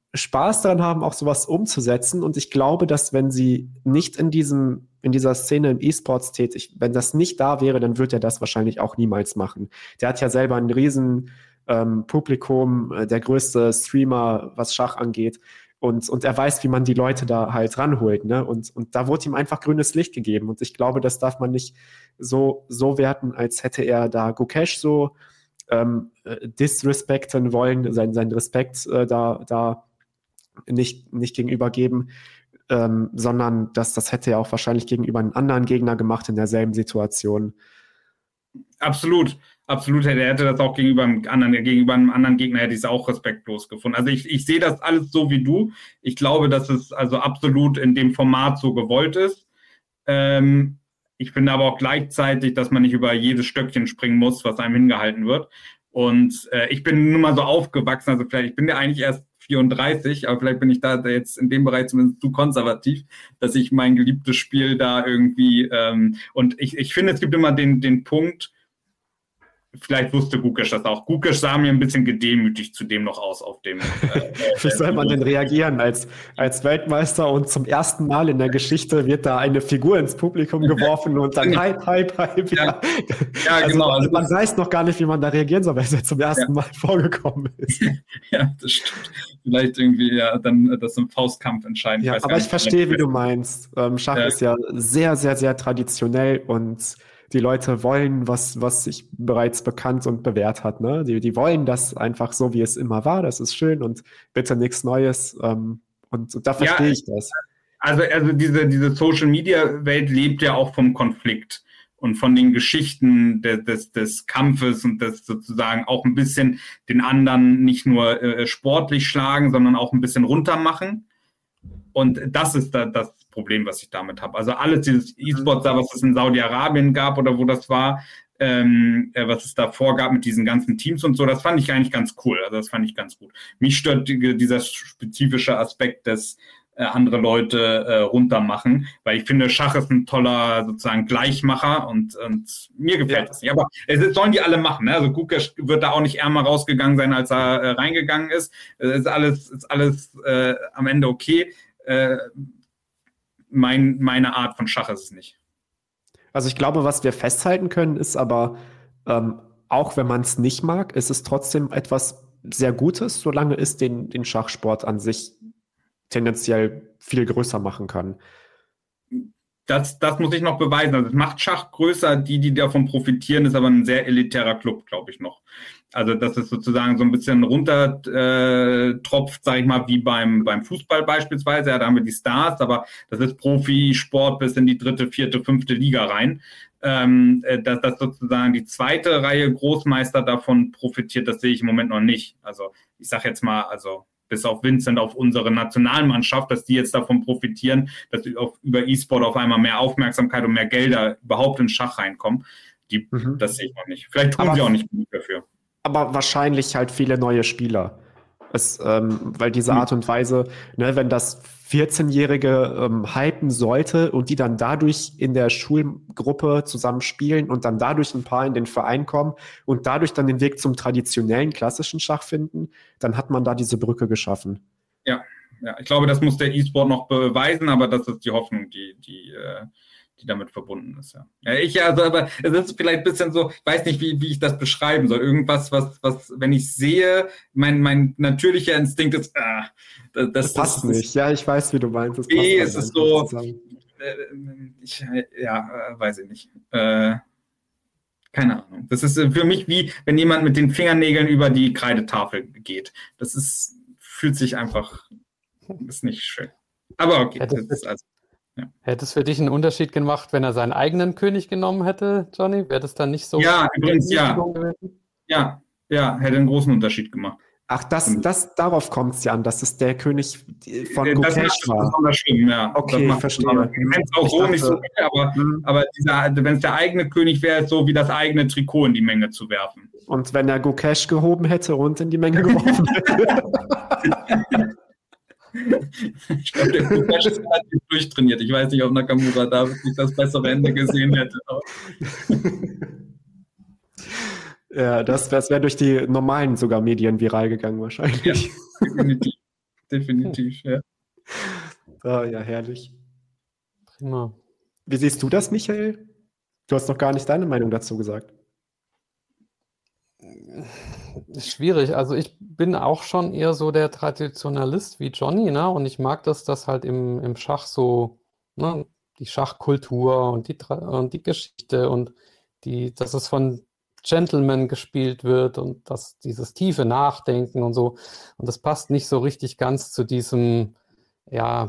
Spaß daran haben, auch sowas umzusetzen. Und ich glaube, dass wenn sie nicht in diesem, in dieser Szene im E-Sports tätig, wenn das nicht da wäre, dann wird er das wahrscheinlich auch niemals machen. Der hat ja selber ein riesen ähm, Publikum, äh, der größte Streamer, was Schach angeht. Und, und er weiß, wie man die Leute da halt ranholt, ne? Und, und da wurde ihm einfach grünes Licht gegeben. Und ich glaube, das darf man nicht so, so werten, als hätte er da Gukesh so ähm, disrespekten wollen, seinen, seinen Respekt äh, da, da nicht, nicht gegenübergeben, ähm, sondern das, das hätte er auch wahrscheinlich gegenüber einem anderen Gegner gemacht in derselben Situation. Absolut, absolut. Er hätte das auch gegenüber einem anderen, gegenüber einem anderen Gegner hätte ich es auch respektlos gefunden. Also ich, ich sehe das alles so wie du. Ich glaube, dass es also absolut in dem Format so gewollt ist. Ähm, ich finde aber auch gleichzeitig, dass man nicht über jedes Stöckchen springen muss, was einem hingehalten wird. Und äh, ich bin nun mal so aufgewachsen, also vielleicht, ich bin ja eigentlich erst vierunddreißig, aber vielleicht bin ich da jetzt in dem Bereich zumindest zu konservativ, dass ich mein geliebtes Spiel da irgendwie, ähm, und ich, ich finde, es gibt immer den, den Punkt, vielleicht wusste Gukesh das auch. Gukesh sah mir ein bisschen gedemütigt zudem noch aus auf dem. Äh, Wie soll man denn reagieren als, als Weltmeister und zum ersten Mal in der Geschichte wird da eine Figur ins Publikum geworfen und dann Hype, Hype, Hype. Ja, ja, ja also, genau. Also man weiß noch gar nicht, wie man da reagieren soll, weil es ja zum ersten ja. Mal vorgekommen ist. Ja, das stimmt. Vielleicht irgendwie, ja, dann das im Faustkampf entscheiden. Ja, ich aber ich nicht, verstehe, wie du meinst. Ähm, Schach ja. ist ja sehr, sehr, sehr traditionell und die Leute wollen, was, was sich bereits bekannt und bewährt hat. Ne? Die, die wollen das einfach so, wie es immer war. Das ist schön und bitte nichts Neues. Ähm, und, und da verstehe ja, ich das. Also, also diese, diese Social-Media-Welt lebt ja auch vom Konflikt und von den Geschichten des, des, des Kampfes und das sozusagen auch ein bisschen den anderen nicht nur äh, sportlich schlagen, sondern auch ein bisschen runtermachen. Und das ist da, das Problem, was ich damit habe. Also alles dieses E-Sports da, was es in Saudi-Arabien gab oder wo das war, ähm, äh, was es da vorgab mit diesen ganzen Teams und so, das fand ich eigentlich ganz cool. Also das fand ich ganz gut. Mich stört die, dieser spezifische Aspekt des äh, andere Leute äh, runtermachen, weil ich finde, Schach ist ein toller sozusagen Gleichmacher und, und mir gefällt ja. das nicht. Aber es sollen die alle machen. Ne? Also Gukesh wird da auch nicht ärmer rausgegangen sein, als er äh, reingegangen ist. Es ist alles, ist alles äh, am Ende okay. Äh, Mein, meine Art von Schach ist es nicht. Also ich glaube, was wir festhalten können, ist aber, ähm, auch wenn man es nicht mag, ist es trotzdem etwas sehr Gutes, solange es den, den Schachsport an sich tendenziell viel größer machen kann. Das, das muss ich noch beweisen. Also es macht Schach größer, die, die davon profitieren, ist aber ein sehr elitärer Club, glaube ich noch. Also dass es sozusagen so ein bisschen runter äh, tropft, sage ich mal, wie beim, beim Fußball beispielsweise. Ja, da haben wir die Stars, aber das ist Profisport bis in die dritte, vierte, fünfte Liga rein. Ähm, dass, dass sozusagen die zweite Reihe Großmeister davon profitiert, das sehe ich im Moment noch nicht. Also ich sage jetzt mal, also bis auf Vincent, auf unsere Nationalmannschaft, dass die jetzt davon profitieren, dass auf, über E-Sport auf einmal mehr Aufmerksamkeit und mehr Gelder überhaupt in Schach reinkommen. Die, mhm. Das sehe ich noch nicht. Vielleicht tun aber, sie auch nicht genug dafür. Aber wahrscheinlich halt viele neue Spieler. Es, ähm, weil diese Art und Weise, ne, wenn das vierzehnjährige ähm, hypen sollte und die dann dadurch in der Schulgruppe zusammen spielen und dann dadurch ein paar in den Verein kommen und dadurch dann den Weg zum traditionellen, klassischen Schach finden, dann hat man da diese Brücke geschaffen. Ja, ja, ich glaube, das muss der E-Sport noch beweisen, aber das ist die Hoffnung, die, die, äh, die damit verbunden ist. Ja, ja ich also, aber es ist vielleicht ein bisschen so, ich weiß nicht, wie, wie ich das beschreiben soll. Irgendwas, was, was, wenn ich sehe, mein, mein natürlicher Instinkt ist, ah, das, das passt das, nicht. Ja, ich weiß, wie du meinst. Das nee, es ist so, äh, ich, ja, äh, weiß ich nicht. Äh, keine Ahnung. Das ist für mich wie, wenn jemand mit den Fingernägeln über die Kreidetafel geht. Das ist, fühlt sich einfach, ist nicht schön. Aber okay, das ist also. Ja. Hätte es für dich einen Unterschied gemacht, wenn er seinen eigenen König genommen hätte, Johnny? Wäre das dann nicht so? Ja, übrigens, ja. Gewesen? Ja, ja, hätte einen großen Unterschied gemacht. Ach, das, das, darauf kommt es ja an, dass es der König von Gukesh war. Das besonders schlimm, ja. Okay, ich verstehe. Wenn es auch so dachte, nicht so wäre, aber, hm. aber wenn es der eigene König wäre, ist so wie das eigene Trikot in die Menge zu werfen. Und wenn er Gukesh gehoben hätte und in die Menge geworfen hätte? Ich glaube, der Gukesh ist relativ durchtrainiert. Ich weiß nicht, ob Nakamura da wirklich das bessere Ende gesehen hätte. Ja, das, das wäre durch die normalen sogar Medien viral gegangen wahrscheinlich. Ja, definitiv. definitiv, hm. ja. Ah, ja, herrlich. Prima. Wie siehst du das, Michael? Du hast noch gar nicht deine Meinung dazu gesagt. Schwierig. Also ich bin auch schon eher so der Traditionalist wie Johnny, ne? Und ich mag das, dass halt im, im Schach so, ne, die Schachkultur und die, und die Geschichte und die, dass es von Gentlemen gespielt wird und dass dieses tiefe Nachdenken und so. Und das passt nicht so richtig ganz zu diesem, ja,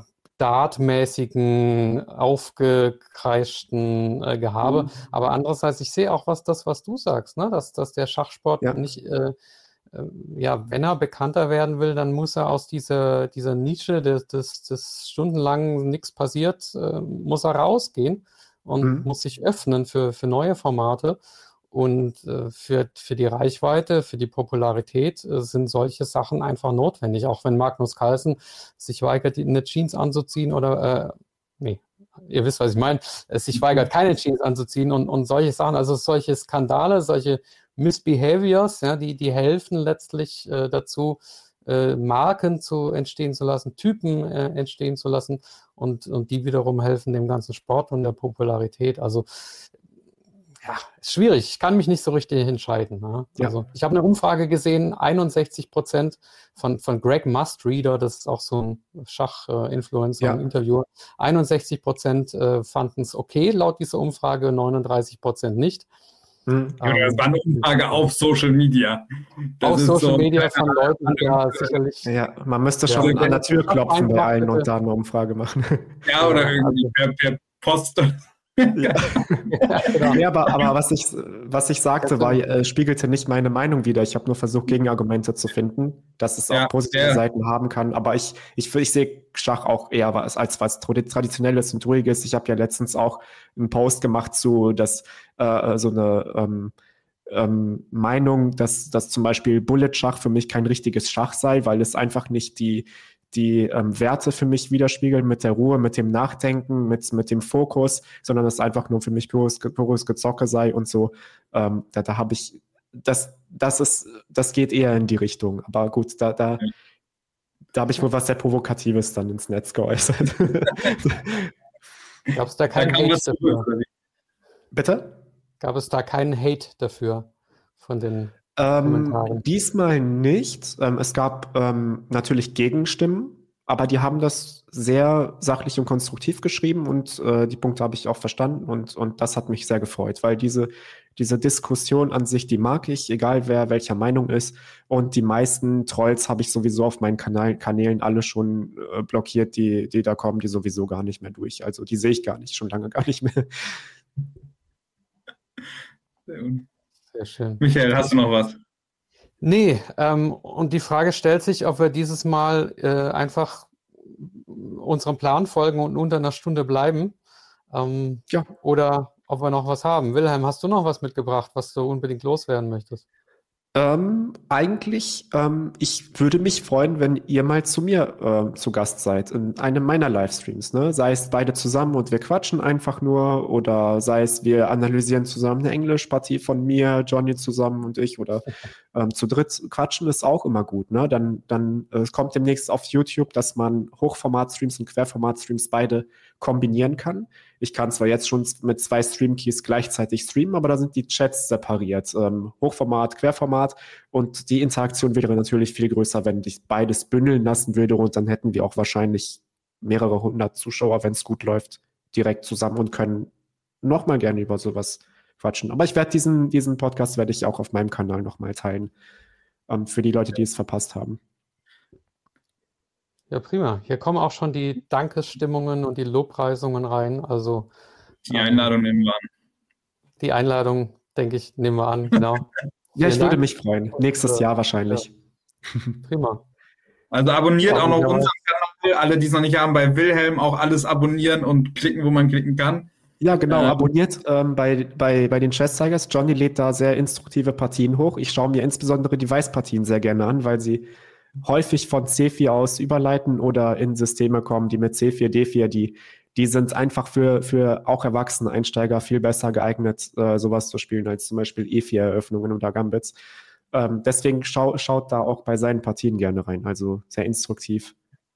dartmäßigen, aufgekreischten äh, Gehabe. Mhm. Aber andererseits, ich sehe auch was, das, was du sagst, ne? dass, dass der Schachsport ja. nicht, äh, äh, ja, wenn er bekannter werden will, dann muss er aus dieser, dieser Nische des, des, des stundenlang nichts passiert, äh, muss er rausgehen und mhm. muss sich öffnen für, für neue Formate. Und äh, für, für die Reichweite, für die Popularität äh, sind solche Sachen einfach notwendig. Auch wenn Magnus Carlsen sich weigert, eine Jeans anzuziehen oder, äh, nee, ihr wisst, was ich meine, es sich weigert, keine Jeans anzuziehen und, und solche Sachen. Also solche Skandale, solche Misbehaviors, ja, die, die helfen letztlich äh, dazu, äh, Marken zu entstehen zu lassen, Typen äh, entstehen zu lassen und, und die wiederum helfen dem ganzen Sport und der Popularität. Also ja, ist schwierig. Ich kann mich nicht so richtig entscheiden. Ne? Also, ja. Ich habe eine Umfrage gesehen, einundsechzig Prozent von, von Greg Mustreader, das ist auch so ein Schach-Influencer, ja. ein Interviewer, einundsechzig Prozent äh, fanden es okay laut dieser Umfrage, neununddreißig Prozent nicht. Hm. Ja, das war eine Umfrage auf Social Media. Das auf Social so Media von Leuten, die ja sicherlich... Ja, man müsste schon ja, an der Tür klopfen bei allen und da eine Umfrage machen. Ja, oder irgendwie per, per Post. Ja, ja, genau. Ja, aber, aber was ich, was ich sagte, war, äh, spiegelte nicht meine Meinung wider. Ich habe nur versucht, Gegenargumente zu finden, dass es auch ja, positive ja. Seiten haben kann. Aber ich, ich, ich sehe Schach auch eher als, als was Traditionelles und Ruhiges. Ich habe ja letztens auch einen Post gemacht zu, dass äh, so eine ähm, ähm, Meinung, dass, dass zum Beispiel Bullet-Schach für mich kein richtiges Schach sei, weil es einfach nicht die die ähm, Werte für mich widerspiegeln mit der Ruhe, mit dem Nachdenken, mit, mit dem Fokus, sondern es einfach nur für mich pures, pures Gezocke sei und so. Ähm, da da habe ich, das, das ist, das geht eher in die Richtung. Aber gut, da, da, da habe ich wohl was sehr Provokatives dann ins Netz geäußert. Gab es da keinen Hate dafür? Bitte? Gab es da keinen Hate dafür von den Ähm, diesmal nicht. Ähm, es gab ähm, natürlich Gegenstimmen, aber die haben das sehr sachlich und konstruktiv geschrieben und äh, die Punkte habe ich auch verstanden und, und das hat mich sehr gefreut, weil diese, diese Diskussion an sich, die mag ich, egal wer welcher Meinung ist, und die meisten Trolls habe ich sowieso auf meinen Kanal, Kanälen alle schon äh, blockiert, die, die da kommen, die sowieso gar nicht mehr durch. Also die sehe ich gar nicht, schon lange gar nicht mehr. Sehr gut. Sehr schön. Michael, hast du noch was? Nee, ähm, und die Frage stellt sich, ob wir dieses Mal äh, einfach unserem Plan folgen und unter einer Stunde bleiben. Ähm, ja. Oder ob wir noch was haben. Wilhelm, hast du noch was mitgebracht, was du unbedingt loswerden möchtest? Ähm, eigentlich, ähm, ich würde mich freuen, wenn ihr mal zu mir äh, zu Gast seid in einem meiner Livestreams, ne? Sei es beide zusammen und wir quatschen einfach nur oder sei es wir analysieren zusammen eine Englischpartie von mir, Johnny zusammen und ich oder ähm, zu dritt quatschen ist auch immer gut, ne? Dann, dann äh, es kommt demnächst auf YouTube, dass man Hochformat-Streams und Querformat-Streams beide kombinieren kann. Ich kann zwar jetzt schon mit zwei Streamkeys gleichzeitig streamen, aber da sind die Chats separiert. Ähm, Hochformat, Querformat und die Interaktion wäre natürlich viel größer, wenn ich beides bündeln lassen würde und dann hätten wir auch wahrscheinlich mehrere hundert Zuschauer, wenn es gut läuft, direkt zusammen und können nochmal gerne über sowas quatschen. Aber ich werde diesen, diesen Podcast werde ich auch auf meinem Kanal nochmal teilen, ähm, für die Leute, die es verpasst haben. Ja, prima. Hier kommen auch schon die Dankesstimmungen und die Lobpreisungen rein. Also die Einladung ähm, nehmen wir an. Die Einladung, denke ich, nehmen wir an, genau. Ja, ich würde Dank. mich freuen. Nächstes Jahr wahrscheinlich. Ja. Prima. Also abonniert ja, auch noch unseren Kanal. Alle, die es noch nicht haben, bei Wilhelm auch alles abonnieren und klicken, wo man klicken kann. Ja, genau. Ähm, abonniert ähm, bei, bei, bei den Chess Tigers. Johnny lädt da sehr instruktive Partien hoch. Ich schaue mir insbesondere die Weißpartien sehr gerne an, weil sie häufig von C vier aus überleiten oder in Systeme kommen, die mit C vier, D vier, die, die sind einfach für, für auch erwachsene Einsteiger viel besser geeignet, äh, sowas zu spielen, als zum Beispiel E vier Eröffnungen oder Gambits. Ähm, deswegen schau, schaut da auch bei seinen Partien gerne rein, also sehr instruktiv.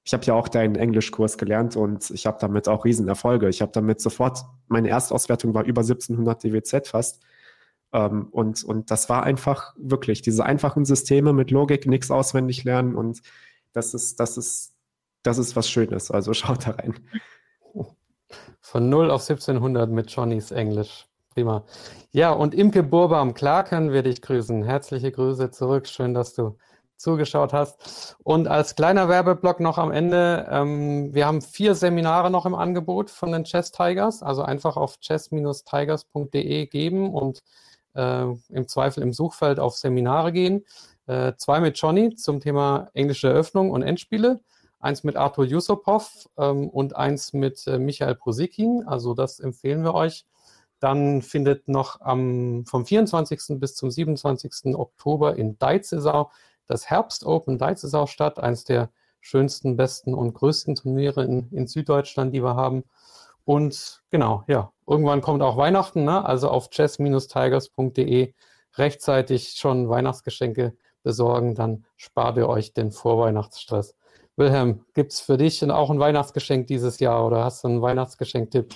ich habe ja auch deinen Englischkurs gelernt und ich habe damit auch Riesenerfolge. Ich habe damit sofort, meine Erstauswertung war über siebzehnhundert D W Z fast. Ähm, und, und das war einfach wirklich diese einfachen Systeme mit Logik, nichts auswendig lernen und das ist, das ist, das ist was Schönes. Also schaut da rein. Von null auf siebzehnhundert mit Johnnys Englisch. Prima. Ja, und Imke Burbam, klar können wir dich grüßen. Herzliche Grüße zurück. Schön, dass du zugeschaut hast. Und als kleiner Werbeblock noch am Ende, ähm, wir haben vier Seminare noch im Angebot von den Chess Tigers. Also einfach auf chess Bindestrich tigers punkt de geben und äh, im Zweifel im Suchfeld auf Seminare gehen. Äh, zwei mit Johnny zum Thema englische Eröffnung und Endspiele. Eins mit Artur Yusupov ähm, und eins mit äh, Michael Prosikin. Also das empfehlen wir euch. Dann findet noch am, vom vierundzwanzigsten bis zum siebenundzwanzigsten Oktober in Deizisau das Herbst Open Deizisau statt. Eines der schönsten, besten und größten Turniere in, in Süddeutschland, die wir haben. Und genau, ja, irgendwann kommt auch Weihnachten, ne? Also auf chess Bindestrich tigers punkt de rechtzeitig schon Weihnachtsgeschenke besorgen, dann spart ihr euch den Vorweihnachtsstress. Wilhelm, gibt es für dich denn auch ein Weihnachtsgeschenk dieses Jahr oder hast du einen Weihnachtsgeschenk-Tipp?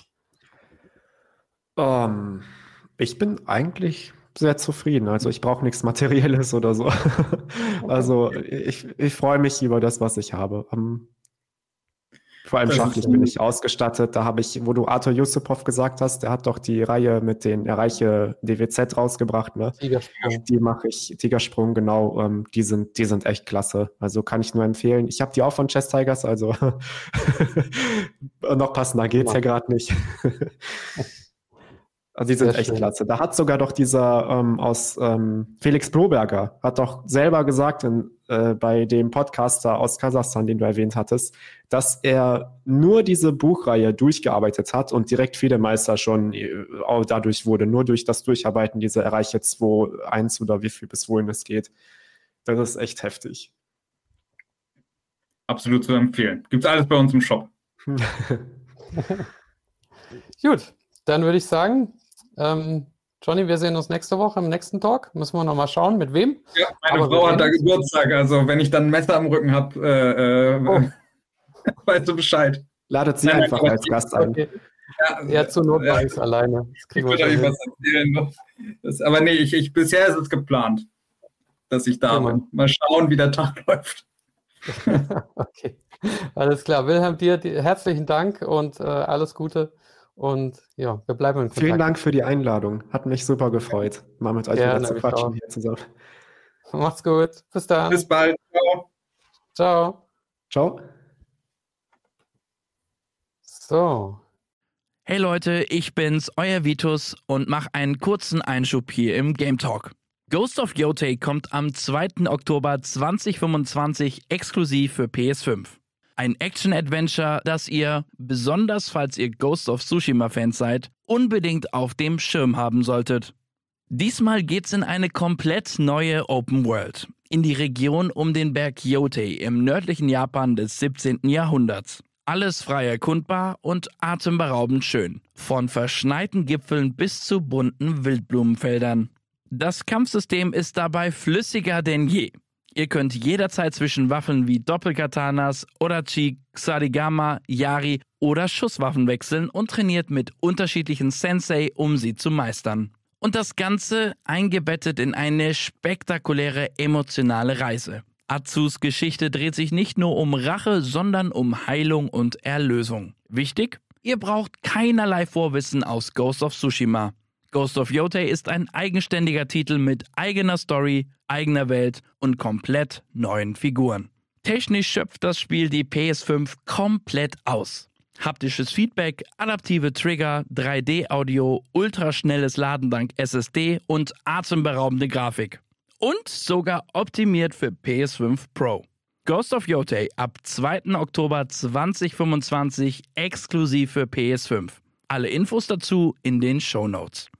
Um, ich bin eigentlich sehr zufrieden. Also ich brauche nichts Materielles oder so. Also ich, ich freue mich über das, was ich habe. Um, vor allem Das schachlich ist- bin ich ausgestattet. Da habe ich, wo du Artur Yusupov gesagt hast, der hat doch die Reihe mit den Erreiche D W Z rausgebracht, ne? Tigersprung. Die mache ich, Tigersprung, genau. Ähm, die sind, die sind echt klasse. Also kann ich nur empfehlen. Ich habe die auch von Chess Tigers, also noch passender geht's ja gerade nicht. Also die sind Sehr echt schön. klasse. Da hat sogar doch dieser ähm, aus ähm, Felix Bloberger, hat doch selber gesagt in, äh, bei dem Podcaster aus Kasachstan, den du erwähnt hattest, dass er nur diese Buchreihe durchgearbeitet hat und direkt Fidemeister schon äh, auch dadurch wurde, nur durch das Durcharbeiten dieser Erreiche zwei eins oder wie viel bis wohin es geht. Das ist echt heftig. Absolut zu empfehlen. Gibt es alles bei uns im Shop. Gut, dann würde ich sagen, ähm, Johnny, wir sehen uns nächste Woche im nächsten Talk. Müssen wir nochmal schauen, mit wem. Ja, meine Aber Frau wir hat da sehen uns. Geburtstag, also wenn ich dann ein Messer am Rücken habe, äh, äh, Oh. weißt du Bescheid. Ladet sie Nein, nein, einfach aber als die- Gast ein. Okay. Ja, Ja, zur Not ja, mache ich es alleine. Das ich kriegen wir würde schon euch hin. was erzählen. Das, aber nee, ich, ich, bisher ist es geplant, dass ich da Prima. bin. Mal schauen, wie der Tag läuft. Okay, alles klar. Wilhelm, dir, dir herzlichen Dank und äh, alles Gute. Und ja, wir bleiben in Kontakt. Vielen Dank für die Einladung. Hat mich super gefreut, mal mit euch Gerne, wieder zu mich quatschen auch. hier zusammen. Macht's gut. Bis dann. Bis bald. Ciao. Ciao. Ciao. So. Hey Leute, ich bin's, euer Vitus und mach einen kurzen Einschub hier im Game Talk. Ghost of Yotei kommt am zweiten Oktober zweitausendfünfundzwanzig exklusiv für P S fünf. Ein Action-Adventure, das ihr, besonders falls ihr Ghost of Tsushima-Fans seid, unbedingt auf dem Schirm haben solltet. Diesmal geht's in eine komplett neue Open World, in die Region um den Berg Yotei im nördlichen Japan des siebzehnten Jahrhunderts. Alles frei erkundbar und atemberaubend schön, von verschneiten Gipfeln bis zu bunten Wildblumenfeldern. Das Kampfsystem ist dabei flüssiger denn je. Ihr könnt jederzeit zwischen Waffen wie Doppelkatanas, Odachi, Ksarigama, Yari oder Schusswaffen wechseln und trainiert mit unterschiedlichen Sensei, um sie zu meistern. Und das Ganze eingebettet in eine spektakuläre emotionale Reise. Atsus Geschichte dreht sich nicht nur um Rache, sondern um Heilung und Erlösung. Wichtig? Ihr braucht keinerlei Vorwissen aus Ghost of Tsushima. Ghost of Yotei ist ein eigenständiger Titel mit eigener Story, eigener Welt und komplett neuen Figuren. Technisch schöpft das Spiel die P S fünf komplett aus. Haptisches Feedback, adaptive Trigger, drei D Audio, ultraschnelles Laden dank S S D und atemberaubende Grafik. Und sogar optimiert für P S fünf Pro. Ghost of Yotei ab zweiten Oktober zweitausendfünfundzwanzig exklusiv für P S fünf. Alle Infos dazu in den Shownotes.